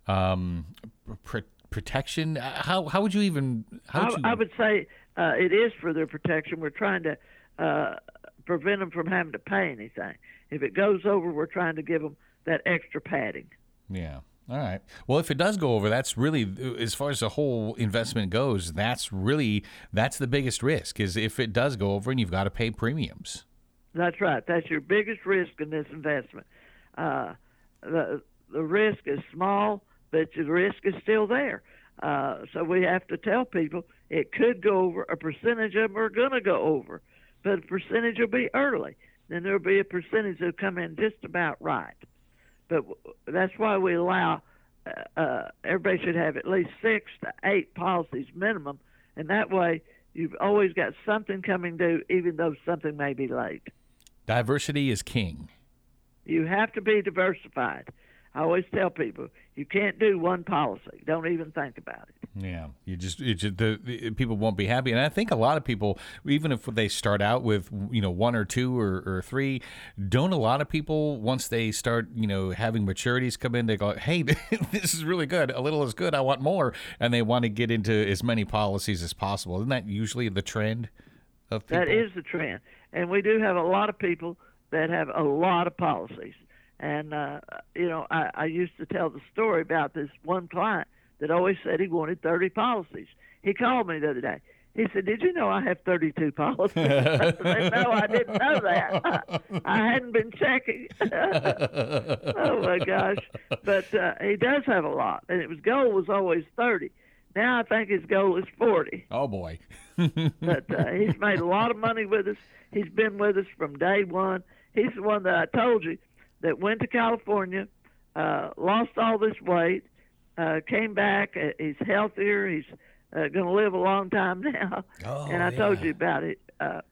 Speaker 4: um, pr- protection. How how would you even? How
Speaker 3: I,
Speaker 4: would you,
Speaker 3: I would say uh, it is for their protection. We're trying to uh, prevent them from having to pay anything. If it goes over, we're trying to give them that extra padding.
Speaker 4: Yeah. All right. Well, if it does go over, that's really, as far as the whole investment goes, that's really, that's the biggest risk, is if it does go over and you've got to pay premiums.
Speaker 3: That's right. That's your biggest risk in this investment. Uh, the the risk is small, but the risk is still there. Uh, so we have to tell people it could go over. A percentage of them are going to go over, but a percentage will be early. Then there'll be a percentage that'll come in just about right. But that's why we allow uh, uh, everybody should have at least six to eight policies minimum, and that way you've always got something coming due, even though something may be late.
Speaker 4: Diversity is king.
Speaker 3: You have to be diversified. I always tell people you can't do one policy. Don't even think about it.
Speaker 4: Yeah, you just, it just the, the people won't be happy, and I think a lot of people, even if they start out with you know one or two or, or three, don't a lot of people once they start you know having maturities come in, they go, hey, this is really good. A little is good. I want more, and they want to get into as many policies as possible. Isn't that usually the trend of people?
Speaker 3: That is the trend, and we do have a lot of people that have a lot of policies. And, uh, you know, I, I used to tell the story about this one client that always said he wanted thirty policies. He called me the other day. He said, did you know I have thirty-two policies? I said, no, I didn't know that. I hadn't been checking. Oh, my gosh. But uh, he does have a lot. And his goal was always thirty. Now I think his goal is forty.
Speaker 4: Oh, boy.
Speaker 3: But uh, he's made a lot of money with us. He's been with us from day one. He's the one that I told you that went to California, uh, lost all this weight, uh, came back. Uh, he's healthier. He's uh, going to live a long time now.
Speaker 4: Oh,
Speaker 3: and I
Speaker 4: yeah.
Speaker 3: told you about it. Uh,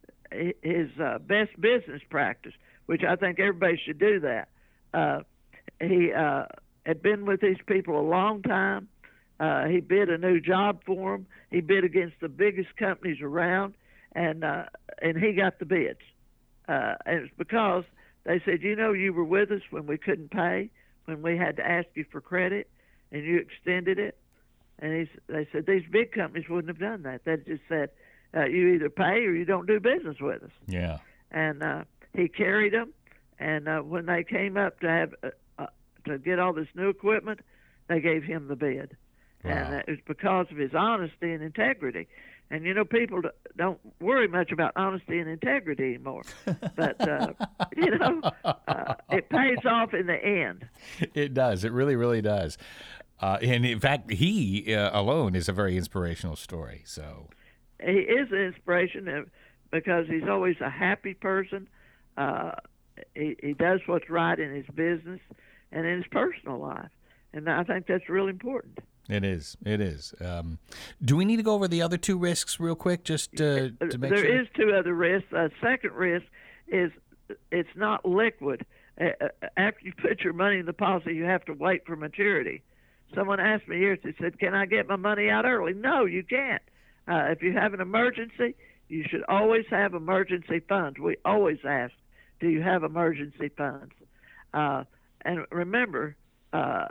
Speaker 3: his uh, best business practice, which I think everybody should do that. Uh, he uh, had been with these people a long time. Uh, he bid a new job for them. He bid against the biggest companies around, and uh, and he got the bids. Uh, and it's because they said, you know, you were with us when we couldn't pay, when we had to ask you for credit, and you extended it. And he's, they said these big companies wouldn't have done that. They just said, uh, you either pay or you don't do business with us.
Speaker 4: Yeah.
Speaker 3: And uh, he carried them. And uh, when they came up to have uh, uh, to get all this new equipment, they gave him the bid.
Speaker 4: Wow.
Speaker 3: And uh, it was because of his honesty and integrity. And, you know, people don't worry much about honesty and integrity anymore. But, uh, you know, uh, it pays off in the end.
Speaker 4: It does. It really, really does. Uh, and in fact, he uh, alone is a very inspirational story. So
Speaker 3: He is an inspiration uh, because he's always a happy person. Uh, he, he does what's right in his business and in his personal life. And I think that's really important.
Speaker 4: it is. It is. Um, do we need to go over the other two risks real quick, just uh, to make
Speaker 3: There
Speaker 4: sure?
Speaker 3: is two other risks. A second risk is it's not liquid. Uh, after you put your money in the policy, you have to wait for maturity. Someone asked me years, they said, can I get my money out early? No, you can't. Uh, if you have an emergency, you should always have emergency funds. We always ask, do you have emergency funds? Uh, and remember, uh,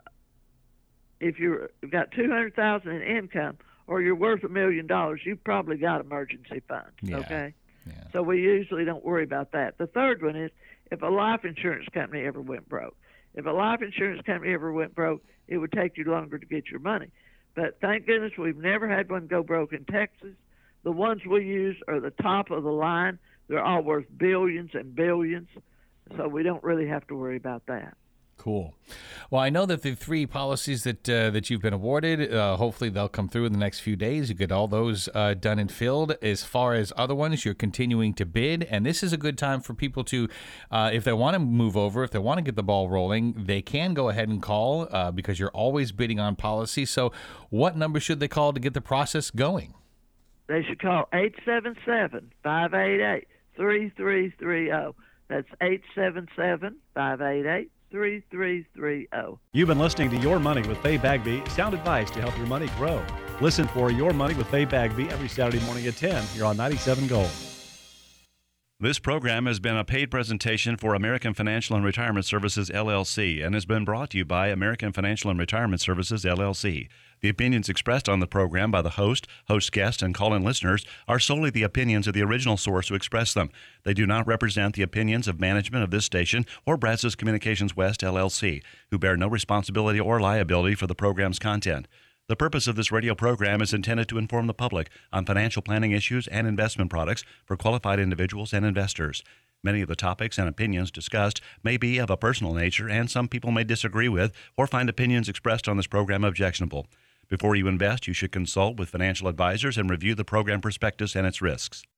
Speaker 3: if you've got two hundred thousand dollars in income or you're worth a million dollars, you've probably got emergency funds,
Speaker 4: Yeah.
Speaker 3: okay?
Speaker 4: Yeah.
Speaker 3: So we usually don't worry about that. The third one is if a life insurance company ever went broke. If a life insurance company ever went broke, it would take you longer to get your money. But thank goodness we've never had one go broke in Texas the ones we use are the top of the line. They're all worth billions and billions, so we don't really have to worry about that.
Speaker 4: Cool. Well, I know that the three policies that uh, that you've been awarded, uh, hopefully they'll come through in the next few days. You get all those uh, done and filled. As far as other ones, you're continuing to bid, and this is a good time for people to, uh, if they want to move over, if they want to get the ball rolling, they can go ahead and call uh, because you're always bidding on policy. So what number should they call to get the process going?
Speaker 3: They should call eight seven seven, five eight eight, three three three zero. That's eight seven seven, five eight eight, three three three zero.
Speaker 2: You've been listening to Your Money with Faye Bagby, sound advice to help your money grow. Listen for Your Money with Faye Bagby every Saturday morning at ten here on ninety-seven Gold.
Speaker 1: This program has been a paid presentation for American Financial and Retirement Services, L L C, and has been brought to you by American Financial and Retirement Services, L L C. The opinions expressed on the program by the host, host guests, and call-in listeners are solely the opinions of the original source who expressed them. They do not represent the opinions of management of this station or Brazos Communications West, L L C, who bear no responsibility or liability for the program's content. The purpose of this radio program is intended to inform the public on financial planning issues and investment products for qualified individuals and investors. Many of the topics and opinions discussed may be of a personal nature, and some people may disagree with or find opinions expressed on this program objectionable. Before you invest, you should consult with financial advisors and review the program prospectus and its risks.